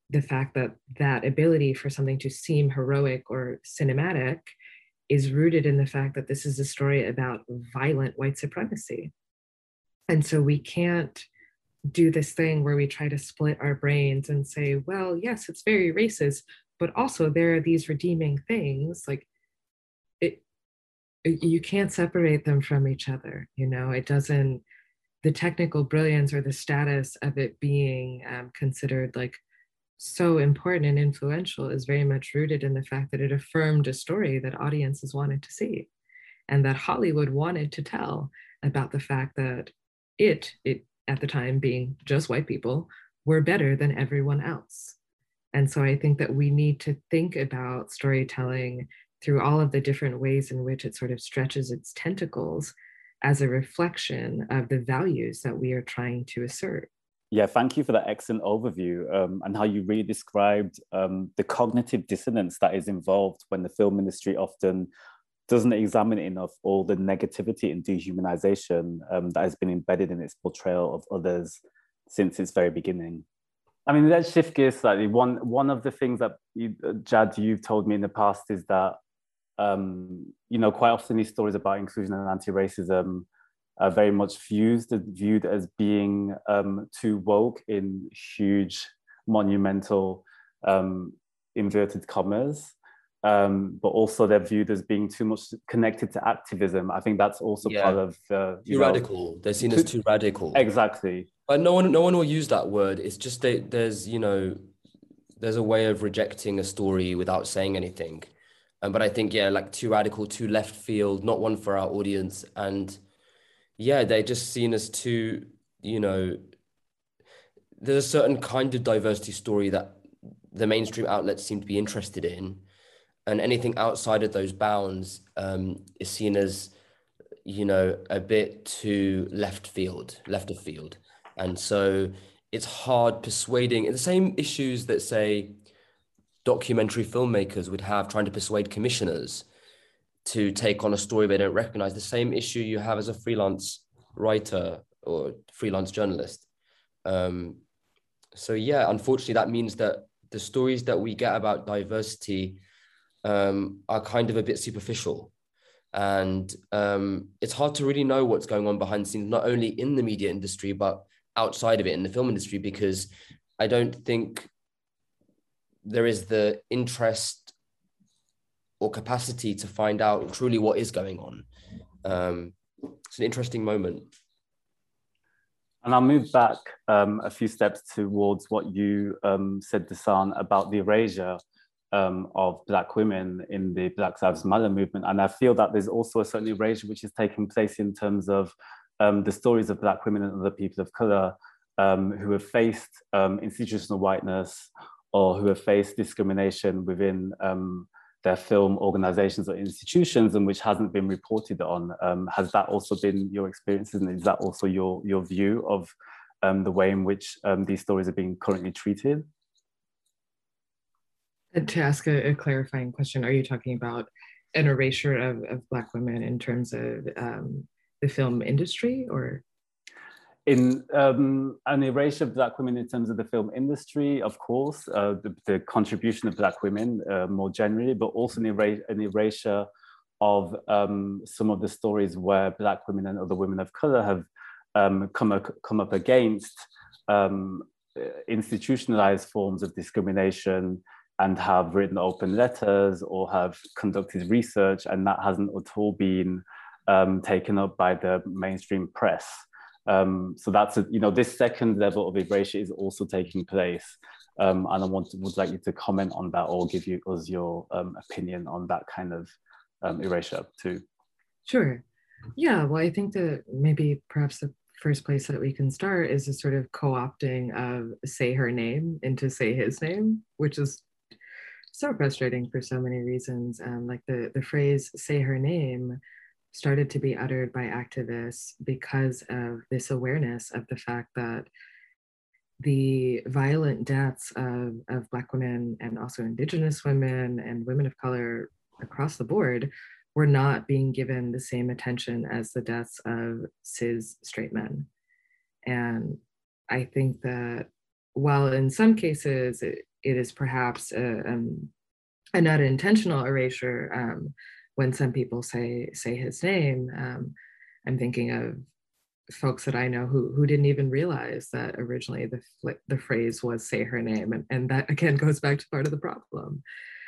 the fact that that ability for something to seem heroic or cinematic is rooted in the fact that this is a story about violent white supremacy. And so we can't do this thing where we try to split our brains and say, well, yes, it's very racist, but also there are these redeeming things. Like it, you can't separate them from each other. You know, it doesn't, the technical brilliance or the status of it being considered like so important and influential is very much rooted in the fact that it affirmed a story that audiences wanted to see and that Hollywood wanted to tell about the fact that it at the time being just white people were better than everyone else. And so I think that we need to think about storytelling through all of the different ways in which it sort of stretches its tentacles as a reflection of the values that we are trying to assert. Yeah, thank you for that excellent overview and how you really described the cognitive dissonance that is involved when the film industry often doesn't examine enough all the negativity and dehumanization that has been embedded in its portrayal of others since its very beginning. I mean, let's shift gears slightly. One of the things that Jad, you've told me in the past is that quite often these stories about inclusion and anti-racism are very much viewed as being too woke in huge, monumental, inverted commas, but also they're viewed as being too much connected to activism. I think that's also part of too radical. They're seen as too radical. Exactly. But no one will use that word. It's just there's a way of rejecting a story without saying anything. But I think like too radical, too left field, not one for our audience, and they're just seen as too, there's a certain kind of diversity story that the mainstream outlets seem to be interested in. And anything outside of those bounds is seen as, a bit too left of field. And so it's hard persuading the same issues that, say, documentary filmmakers would have trying to persuade commissioners to take on a story they don't recognize, the same issue you have as a freelance writer or freelance journalist. Unfortunately, that means that the stories that we get about diversity are kind of a bit superficial. And it's hard to really know what's going on behind the scenes, not only in the media industry, but outside of it in the film industry, because I don't think there is the interest or capacity to find out truly what is going on. It's an interesting moment. And I'll move back a few steps towards what you said, Dasan, about the erasure of Black women in the Black Lives Matter movement. And I feel that there's also a certain erasure which is taking place in terms of the stories of Black women and other people of color who have faced institutional whiteness or who have faced discrimination within their film organizations or institutions and which hasn't been reported on. Has that also been your experiences, and is that also your view of the way in which these stories are being currently treated? And to ask a clarifying question, are you talking about an erasure of Black women in terms of the film industry, or? In an erasure of Black women in terms of the film industry, of course, the contribution of Black women more generally, but also an erasure of some of the stories where Black women and other women of color have come up against institutionalized forms of discrimination and have written open letters or have conducted research, and that hasn't at all been taken up by the mainstream press. So that's this second level of erasure is also taking place, and I would like you to comment on that or give us your opinion on that kind of erasure too. Sure. Yeah. Well, I think that maybe perhaps the first place that we can start is a sort of co-opting of "say her name" into "say his name," which is so frustrating for so many reasons. Like the phrase "say her name" started to be uttered by activists because of this awareness of the fact that the violent deaths of Black women and also Indigenous women and women of color across the board were not being given the same attention as the deaths of cis straight men. And I think that while in some cases it is perhaps a not intentional erasure when some people say his name. I'm thinking of folks that I know who didn't even realize that originally the phrase was "say her name," and that again goes back to part of the problem.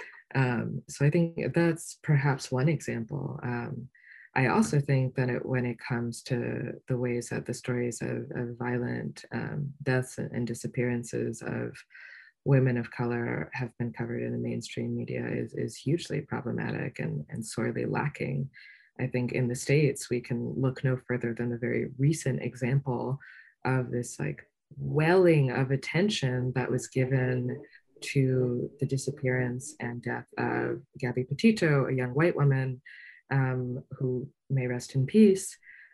So I think that's perhaps one example. I also think that when it comes to the ways that the stories of violent deaths and disappearances of women of color have been covered in the mainstream media is hugely problematic and sorely lacking. I think in the States, we can look no further than the very recent example of this like welling of attention that was given to the disappearance and death of Gabby Petito, a young white woman who may rest in peace,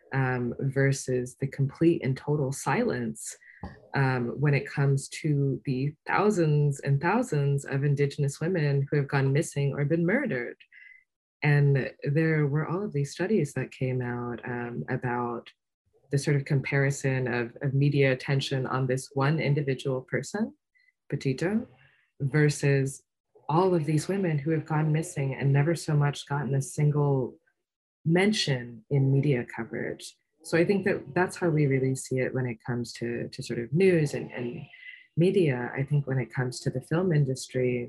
versus the complete and total silence when it comes to the thousands and thousands of Indigenous women who have gone missing or been murdered. And there were all of these studies that came out about the sort of comparison of media attention on this one individual person, Petito, versus all of these women who have gone missing and never so much gotten a single mention in media coverage. So I think that that's how we really see it when it comes to sort of news and media. I think when it comes to the film industry,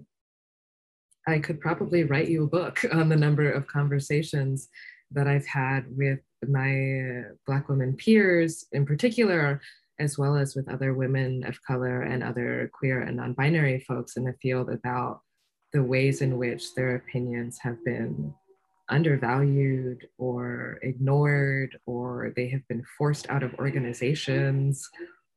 I could probably write you a book on the number of conversations that I've had with my Black women peers in particular, as well as with other women of color and other queer and non-binary folks in the field about the ways in which their opinions have been undervalued or ignored, or they have been forced out of organizations,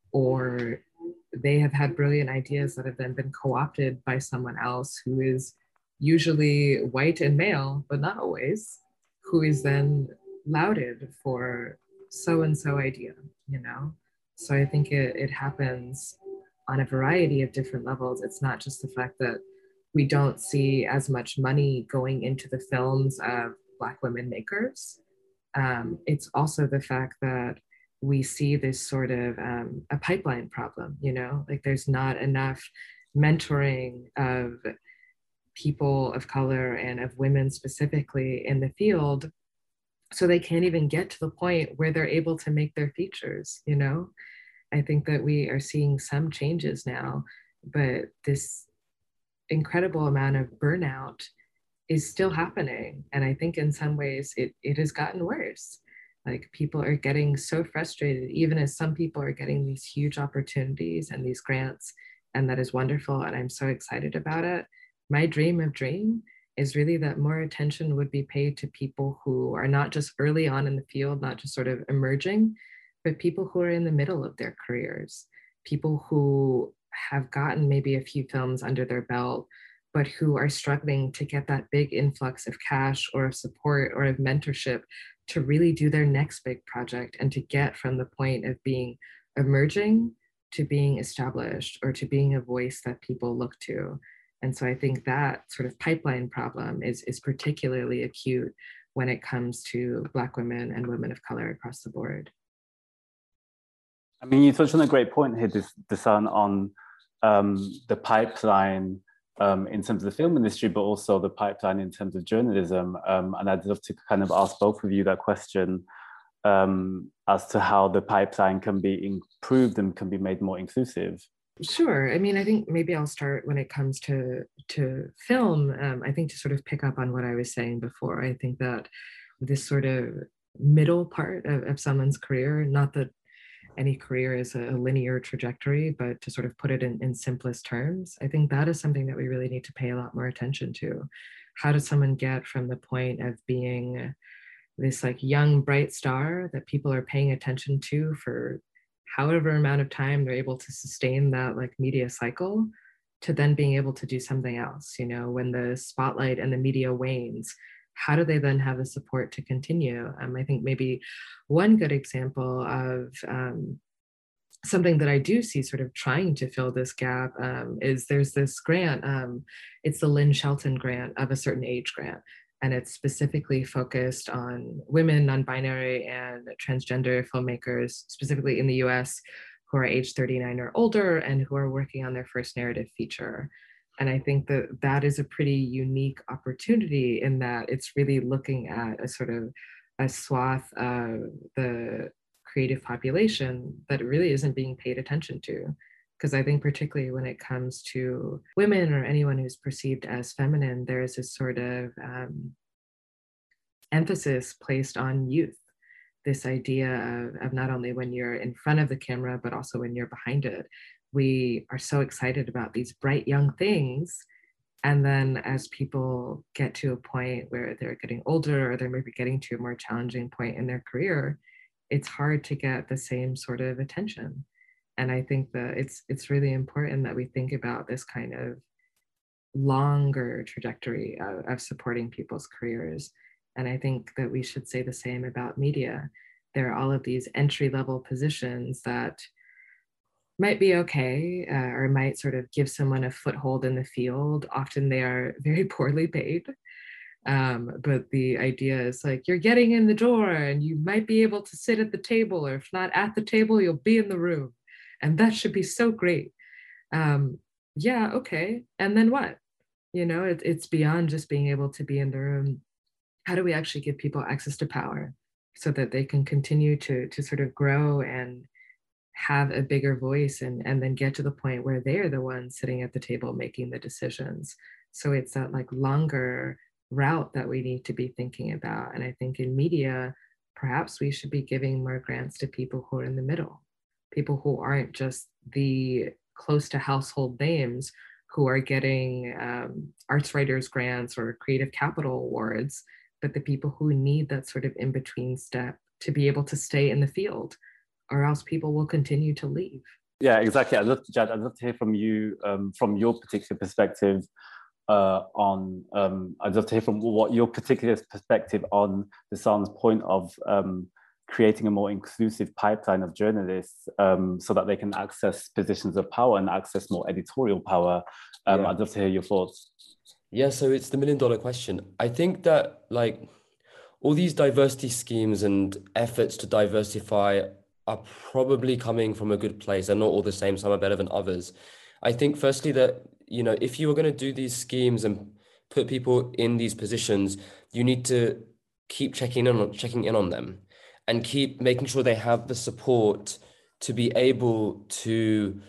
or they have had brilliant ideas that have then been co-opted by someone else who is usually white and male, but not always, who is then lauded for so-and-so idea, you know? So I think it happens on a variety of different levels. It's not just the fact that we don't see as much money going into the films of Black women makers. It's also the fact that we see this sort of a pipeline problem, you know, like there's not enough mentoring of people of color and of women specifically in the field. So they can't even get to the point where they're able to make their features, you know? I think that we are seeing some changes now, but this incredible amount of burnout is still happening. And I think in some ways it has gotten worse. Like people are getting so frustrated, even as some people are getting these huge opportunities and these grants, and that is wonderful. And I'm so excited about it. My dream of dream is really that more attention would be paid to people who are not just early on in the field, not just sort of emerging, but people who are in the middle of their careers, people who have gotten maybe a few films under their belt, but who are struggling to get that big influx of cash or of support or of mentorship to really do their next big project and to get from the point of being emerging to being established or to being a voice that people look to. And so I think that sort of pipeline problem is particularly acute when it comes to Black women and women of color across the board. I mean, you touched on a great point here, Dasan, on the pipeline in terms of the film industry, but also the pipeline in terms of journalism. And I'd love to kind of ask both of you that question as to how the pipeline can be improved and can be made more inclusive. Sure. I mean, I think maybe I'll start when it comes to film. I think to sort of pick up on what I was saying before, I think that this sort of middle part of someone's career, not that any career is a linear trajectory, but to sort of put it in simplest terms, I think that is something that we really need to pay a lot more attention to. How does someone get from the point of being this like young, bright star that people are paying attention to for however amount of time they're able to sustain that like media cycle, to then being able to do something else, you know, when the spotlight and the media wanes, how do they then have the support to continue? I think maybe one good example of something that I do see sort of trying to fill this gap is there's this grant, it's the Lynn Shelton grant of a certain age grant. And it's specifically focused on women, non-binary and transgender filmmakers, specifically in the US, who are age 39 or older and who are working on their first narrative feature. And I think that that is a pretty unique opportunity in that it's really looking at a sort of a swath of the creative population that really isn't being paid attention to. Because I think particularly when it comes to women or anyone who's perceived as feminine, there's this sort of emphasis placed on youth. This idea of not only when you're in front of the camera, but also when you're behind it. We are so excited about these bright young things. And then as people get to a point where they're getting older or they're maybe getting to a more challenging point in their career, it's hard to get the same sort of attention. And I think that it's really important that we think about this kind of longer trajectory of supporting people's careers. And I think that we should say the same about media. There are all of these entry-level positions that might be okay or might sort of give someone a foothold in the field. Often they are very poorly paid. But the idea is like, you're getting in the door and you might be able to sit at the table, or if not at the table, you'll be in the room. And that should be so great. Yeah, okay. And then what? You know, it's beyond just being able to be in the room. How do we actually give people access to power so that they can continue to sort of grow and have a bigger voice and then get to the point where they're the ones sitting at the table making the decisions? So it's that like longer route that we need to be thinking about. And I think in media, perhaps we should be giving more grants to people who are in the middle, people who aren't just the close to household names who are getting arts writers grants or creative capital awards, but the people who need that sort of in-between step to be able to stay in the field, or else people will continue to leave. Yeah, exactly. I'd love to hear from you, from your particular perspective I'd love to hear from what your particular perspective on Hassan's point of creating a more inclusive pipeline of journalists so that they can access positions of power and access more editorial power. I'd love to hear your thoughts. Yeah, so it's the $1 million question. I think that like all these diversity schemes and efforts to diversify are probably coming from a good place. They're not all the same. Some are better than others. I think firstly that, you know, if you are going to do these schemes and put people in these positions, you need to keep checking in on them and keep making sure they have the support to be able to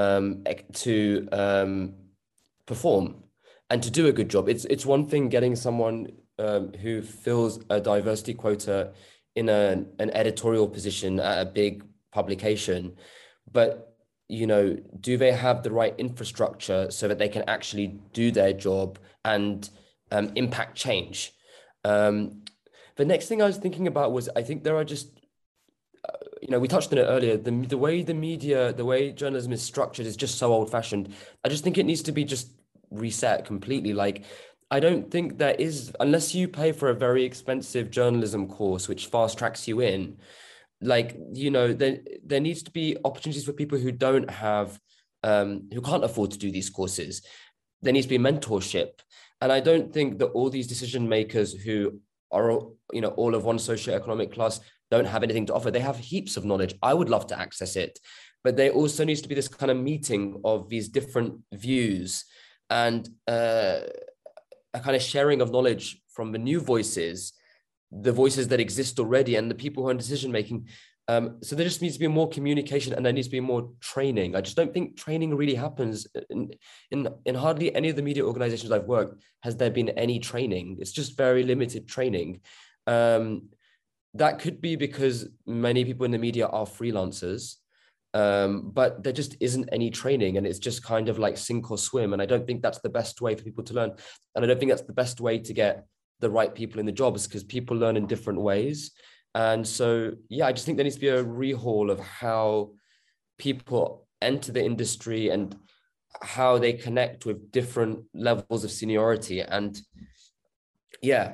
perform and to do a good job. It's one thing getting someone who fills a diversity quota in an editorial position at a big publication, but you know, do they have the right infrastructure so that they can actually do their job and impact change? The next thing I was thinking about was, I think there are just, you know, we touched on it earlier, the way the media, the way journalism is structured is just so old fashioned. I just think it needs to be just reset completely. Like, I don't think there is, unless you pay for a very expensive journalism course, which fast tracks you in, like, you know, there needs to be opportunities for people who don't have, who can't afford to do these courses. There needs to be mentorship. And I don't think that all these decision makers who are, you know, all of one socioeconomic class don't have anything to offer. They have heaps of knowledge. I would love to access it, but there also needs to be this kind of meeting of these different views and a kind of sharing of knowledge from the new voices, the voices that exist already, and the people who are in decision making. So there just needs to be more communication, and there needs to be more training. I just don't think training really happens in hardly any of the media organizations I've worked. Has there been any training? It's just very limited training. That could be because many people in the media are freelancers, but there just isn't any training, and it's just kind of like sink or swim. And I don't think that's the best way for people to learn. And I don't think that's the best way to get the right people in the jobs, because people learn in different ways. And so, yeah, I just think there needs to be a rehaul of how people enter the industry and how they connect with different levels of seniority. And yeah,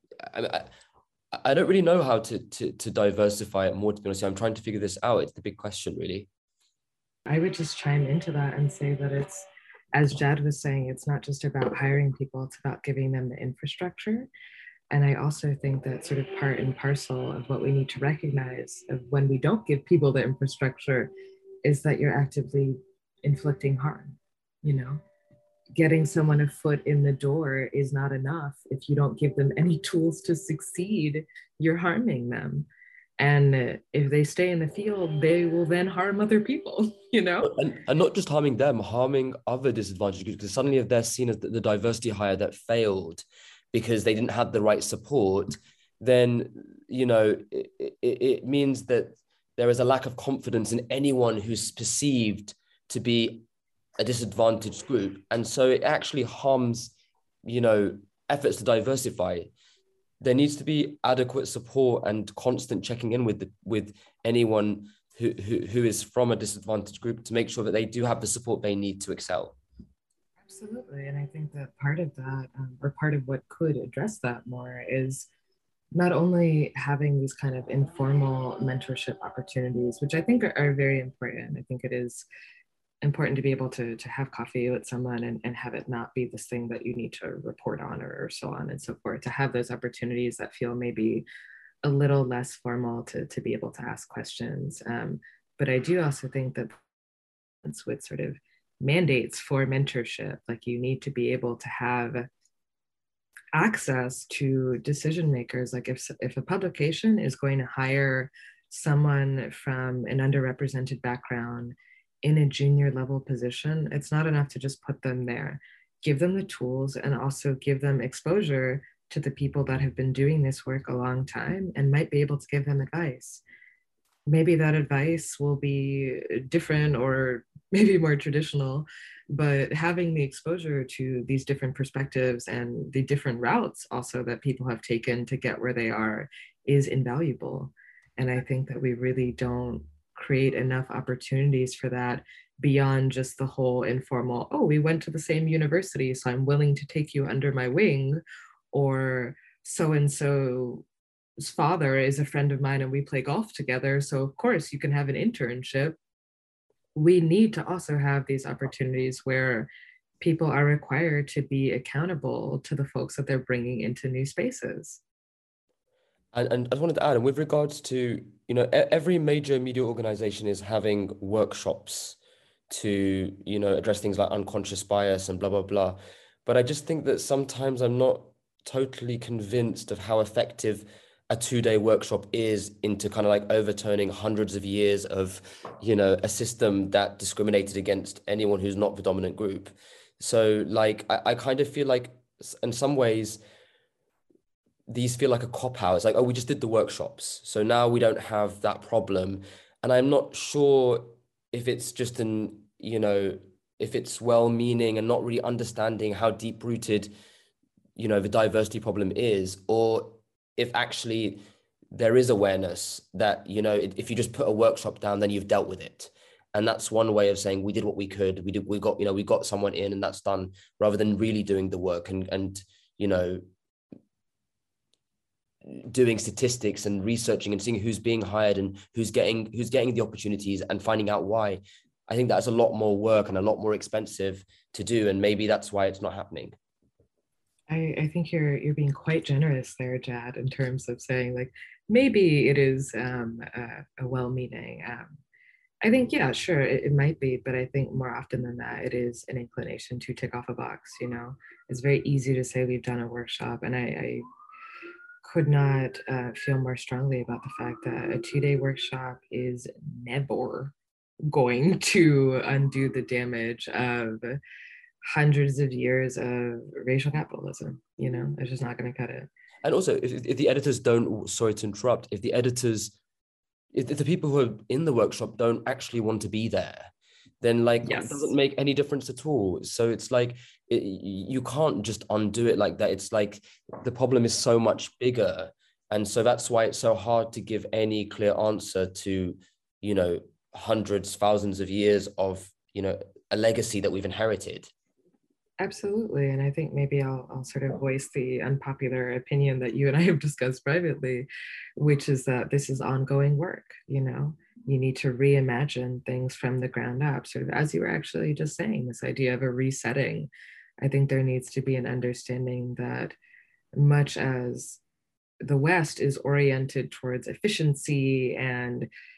I don't really know how to diversify it more, to be honest. I'm trying to figure this out. It's the big question, really. I would just chime into that and say that it's, as Jad was saying, it's not just about hiring people, it's about giving them the infrastructure. And I also think that sort of part and parcel of what we need to recognize of when we don't give people the infrastructure is that you're actively inflicting harm. You know, getting someone a foot in the door is not enough. If you don't give them any tools to succeed, you're harming them. And if they stay in the field, they will then harm other people, you know? And not just harming them, harming other disadvantaged groups, because suddenly if they're seen as the diversity hire that failed because they didn't have the right support, then, you know, it means that there is a lack of confidence in anyone who's perceived to be a disadvantaged group. And so it actually harms, you know, efforts to diversify. There needs to be adequate support and constant checking in with anyone who is from a disadvantaged group to make sure that they do have the support they need to excel. Absolutely. And I think that part of that, or part of what could address that more, is not only having these kind of informal mentorship opportunities, which I think are very important. I think it is important to be able to have coffee with someone and have it not be this thing that you need to report on or so on and so forth, to have those opportunities that feel maybe a little less formal to be able to ask questions. But I do also think that with sort of mandates for mentorship, like you need to be able to have access to decision makers. Like if a publication is going to hire someone from an underrepresented background in a junior level position, it's not enough to just put them there. Give them the tools and also give them exposure to the people that have been doing this work a long time and might be able to give them advice. Maybe that advice will be different or maybe more traditional, but having the exposure to these different perspectives and the different routes also that people have taken to get where they are is invaluable. And I think that we really don't create enough opportunities for that beyond just the whole informal, oh, we went to the same university, so I'm willing to take you under my wing, or so-and-so's father is a friend of mine and we play golf together, so of course you can have an internship. We need to also have these opportunities where people are required to be accountable to the folks that they're bringing into new spaces. And I just wanted to add, and with regards to, you know, every major media organization is having workshops to, you know, address things like unconscious bias and blah, blah, blah. But I just think that sometimes I'm not totally convinced of how effective a 2-day workshop is into kind of like overturning hundreds of years of, you know, a system that discriminated against anyone who's not the dominant group. So like, I kind of feel like in some ways, these feel like a cop-out. It's like, oh, we just did the workshops, so now we don't have that problem. And I'm not sure if it's just you know, if it's well-meaning and not really understanding how deep-rooted, you know, the diversity problem is, or if actually there is awareness that, you know, if you just put a workshop down, then you've dealt with it. And that's one way of saying we did what we could. We got someone in and that's done, rather than really doing the work and you know, doing statistics and researching and seeing who's being hired and who's getting the opportunities and finding out why. I think that's a lot more work and a lot more expensive to do. And maybe that's why it's not happening. I think you're being quite generous there, Jad, in terms of saying like, maybe it is a well-meaning. I think, yeah, sure, it might be, but I think more often than that, it is an inclination to tick off a box, you know? It's very easy to say we've done a workshop, and I could not feel more strongly about the fact that a 2-day workshop is never going to undo the damage of hundreds of years of racial capitalism. You know, it's just not going to cut it. And also, if the editors don't, sorry to interrupt, if the people who are in the workshop don't actually want to be there, then like Yes. It doesn't make any difference at all. So it's like you can't just undo it like that. It's like the problem is so much bigger, and so that's why it's so hard to give any clear answer to, you know, hundreds, thousands of years of, you know, a legacy that we've inherited. Absolutely. And I think maybe I'll sort of voice the unpopular opinion that you and I have discussed privately, which is that this is ongoing work. You know, you need to reimagine things from the ground up, sort of as you were actually just saying, this idea of a resetting. I think there needs to be an understanding that much as the West is oriented towards efficiency and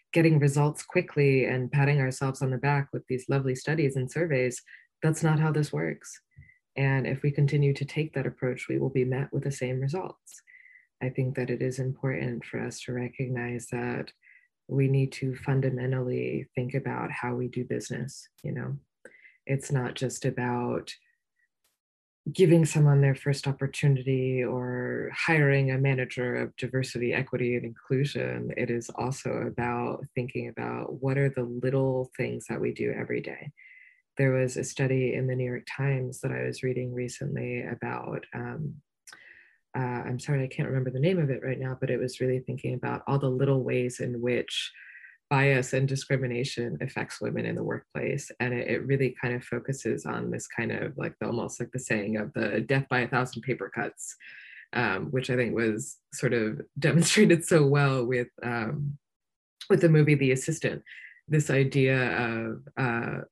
getting results quickly and patting ourselves on the back with these lovely studies and surveys. That's not how this works. And if we continue to take that approach, we will be met with the same results. I think that it is important for us to recognize that we need to fundamentally think about how we do business. You know, it's not just about giving someone their first opportunity or hiring a manager of diversity, equity, and inclusion. It is also about thinking about what are the little things that we do every day. There was a study in the New York Times that I was reading recently about, I'm sorry, I can't remember the name of it right now, but it was really thinking about all the little ways in which bias and discrimination affects women in the workplace. And it really kind of focuses on this kind of like almost like the saying of the death by 1,000 paper cuts, which I think was sort of demonstrated so well with the movie The Assistant. This idea of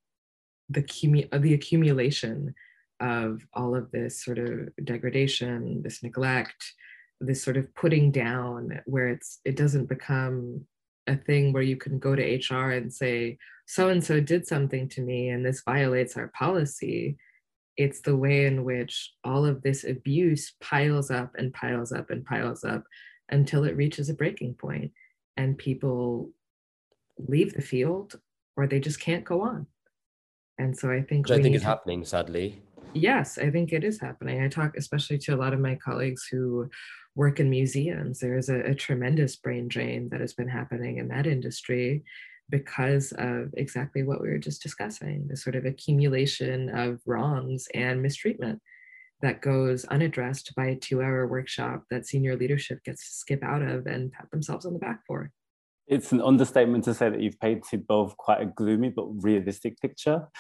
the accumulation of all of this sort of degradation, this neglect, this sort of putting down, where it doesn't become a thing where you can go to HR and say, so-and-so did something to me and this violates our policy. It's the way in which all of this abuse piles up and piles up and piles up until it reaches a breaking point and people leave the field or they just can't go on. And so I think which I think is happening, sadly. Yes, I think it is happening. I talk especially to a lot of my colleagues who work in museums. There is a tremendous brain drain that has been happening in that industry because of exactly what we were just discussing, the sort of accumulation of wrongs and mistreatment that goes unaddressed by a 2-hour workshop that senior leadership gets to skip out of and pat themselves on the back for. It's an understatement to say that you've painted both quite a gloomy but realistic picture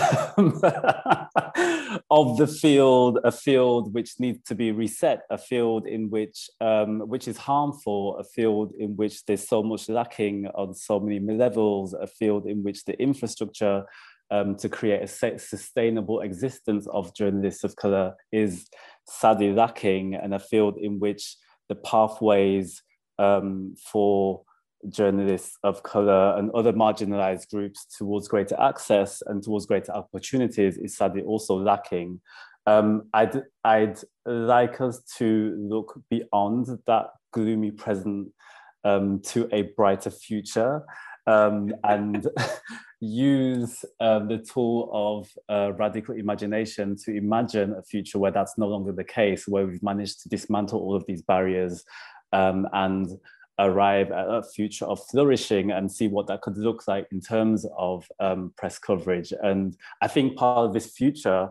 of the field, a field which needs to be reset, a field in which is harmful, a field in which there's so much lacking on so many levels, a field in which the infrastructure to create a sustainable existence of journalists of colour is sadly lacking, and a field in which the pathways for journalists of colour and other marginalised groups towards greater access and towards greater opportunities is sadly also lacking. I'd like us to look beyond that gloomy present to a brighter future and use the tool of radical imagination to imagine a future where that's no longer the case, where we've managed to dismantle all of these barriers and arrive at a future of flourishing and see what that could look like in terms of press coverage. And I think part of this future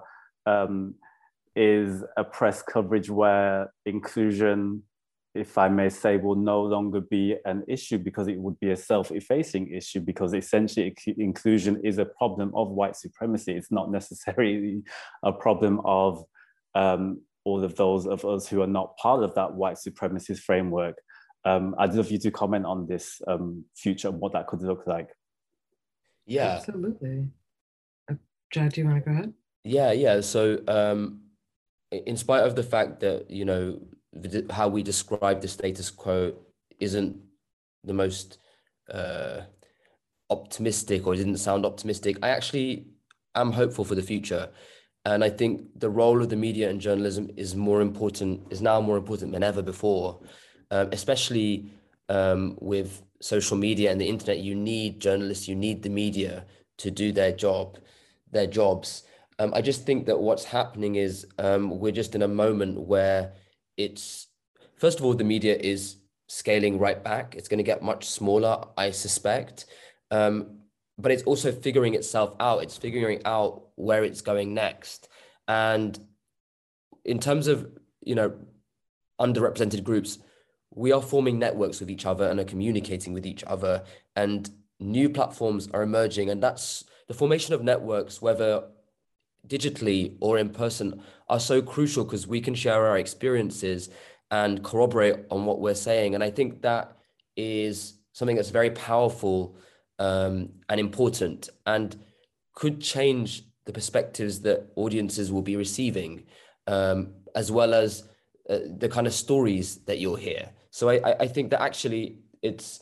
is a press coverage where inclusion, if I may say, will no longer be an issue because it would be a self-effacing issue, because essentially inclusion is a problem of white supremacy. It's not necessarily a problem of all of those of us who are not part of that white supremacist framework. I'd love you to comment on this future and what that could look like. Yeah, absolutely. Jad, do you want to go ahead? Yeah. So, in spite of the fact that how we describe the status quo isn't the most optimistic, or it didn't sound optimistic, I actually am hopeful for the future, and I think the role of the media and journalism is now more important than ever before. Especially with social media and the internet, you need journalists, you need the media to do their jobs. I just think that what's happening is we're just in a moment where first of all, the media is scaling right back. It's going to get much smaller, I suspect. But it's also figuring itself out. It's figuring out where it's going next. And in terms of, underrepresented groups, we are forming networks with each other and are communicating with each other, and new platforms are emerging. And that's the formation of networks, whether digitally or in person, are so crucial because we can share our experiences and corroborate on what we're saying. And I think that is something that's very powerful and important, and could change the perspectives that audiences will be receiving, as well as the kind of stories that you'll hear. So I think that actually it's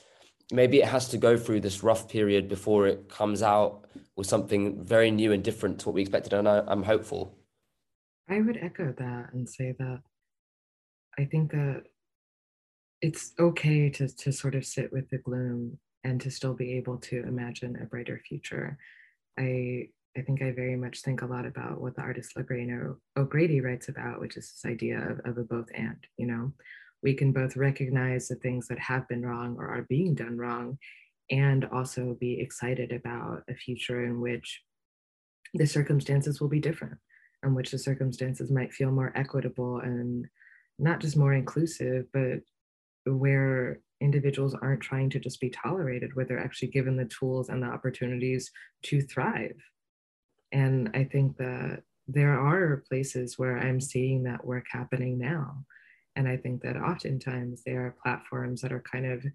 maybe it has to go through this rough period before it comes out with something very new and different to what we expected. And I'm hopeful. I would echo that and say that I think that it's okay to sort of sit with the gloom and to still be able to imagine a brighter future. I think I very much think a lot about what the artist Lagredo O'Grady writes about, which is this idea of a both and, you know, we can both recognize the things that have been wrong or are being done wrong, and also be excited about a future in which the circumstances will be different, in which the circumstances might feel more equitable and not just more inclusive, but where individuals aren't trying to just be tolerated, where they're actually given the tools and the opportunities to thrive. And I think that there are places where I'm seeing that work happening now. And I think that oftentimes there are platforms that are kind of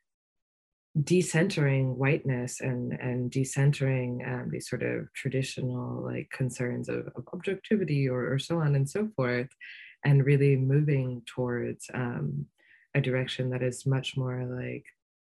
decentering whiteness and decentering these sort of traditional like concerns of objectivity or so on and so forth, and really moving towards a direction that is much more like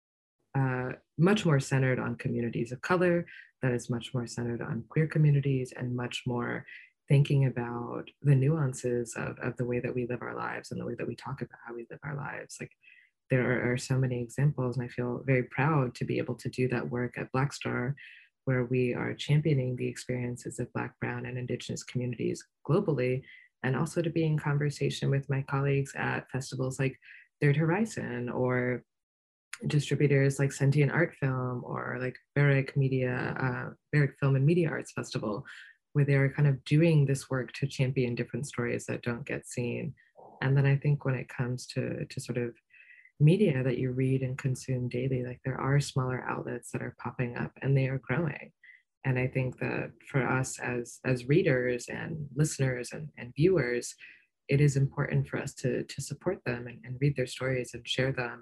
much more centered on communities of color, that is much more centered on queer communities, and much more thinking about the nuances of the way that we live our lives and the way that we talk about how we live our lives. Like there are so many examples, and I feel very proud to be able to do that work at Black Star, where we are championing the experiences of Black, Brown, and Indigenous communities globally, and also to be in conversation with my colleagues at festivals like Third Horizon, or distributors like Sentient Art Film, or like Barrick Media, Barrick Film and Media Arts Festival, where they're kind of doing this work to champion different stories that don't get seen. And then I think when it comes to sort of media that you read and consume daily, like there are smaller outlets that are popping up and they are growing. And I think that for us as readers and listeners and viewers, it is important for us to support them and read their stories and share them.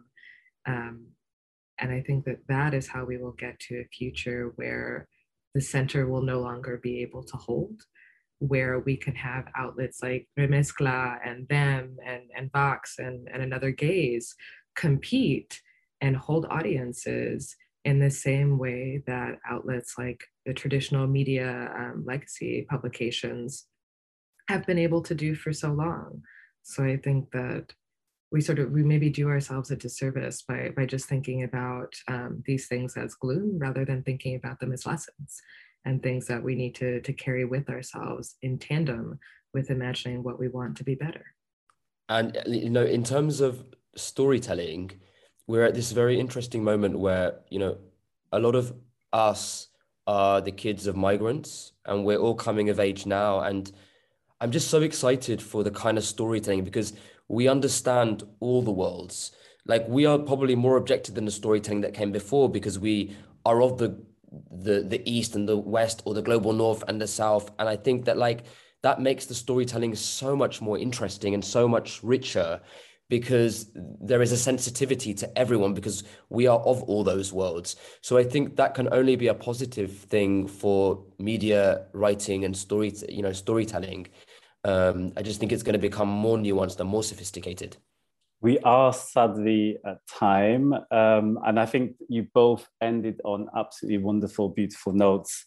And I think that that is how we will get to a future where the center will no longer be able to hold, where we can have outlets like Remezcla and Them and Vox and Another Gaze compete and hold audiences in the same way that outlets like the traditional media legacy publications have been able to do for so long. So I think that we maybe do ourselves a disservice by just thinking about these things as gloom rather than thinking about them as lessons and things that we need to carry with ourselves in tandem with imagining what we want to be better. And, you know, in terms of storytelling, we're at this very interesting moment where, you know, a lot of us are the kids of migrants and we're all coming of age now. And I'm just so excited for the kind of storytelling because we understand all the worlds. Like we are probably more objective than the storytelling that came before because we are of the East and the West, or the global North and the South. And I think that like that makes the storytelling so much more interesting and so much richer because there is a sensitivity to everyone because we are of all those worlds. So I think that can only be a positive thing for media writing and storytelling. I just think it's going to become more nuanced and more sophisticated. We are sadly at time, and I think you both ended on absolutely wonderful, beautiful notes.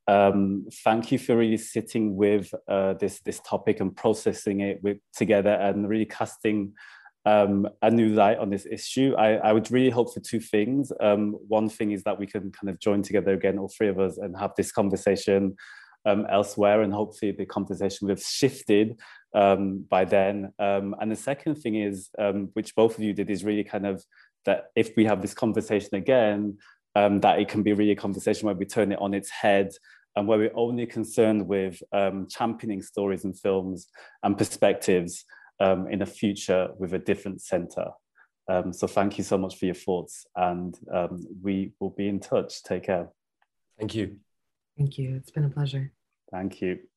Thank you for really sitting with this topic and processing it together and really casting a new light on this issue. I would really hope for two things. One thing is that we can kind of join together again, all three of us, and have this conversation elsewhere, and hopefully the conversation will have shifted by then. And the second thing is, which both of you did, is really kind of that if we have this conversation again, that it can be really a conversation where we turn it on its head and where we're only concerned with championing stories and films and perspectives in a future with a different center. So thank you so much for your thoughts, and we will be in touch. Take care. Thank you. Thank you. It's been a pleasure. Thank you.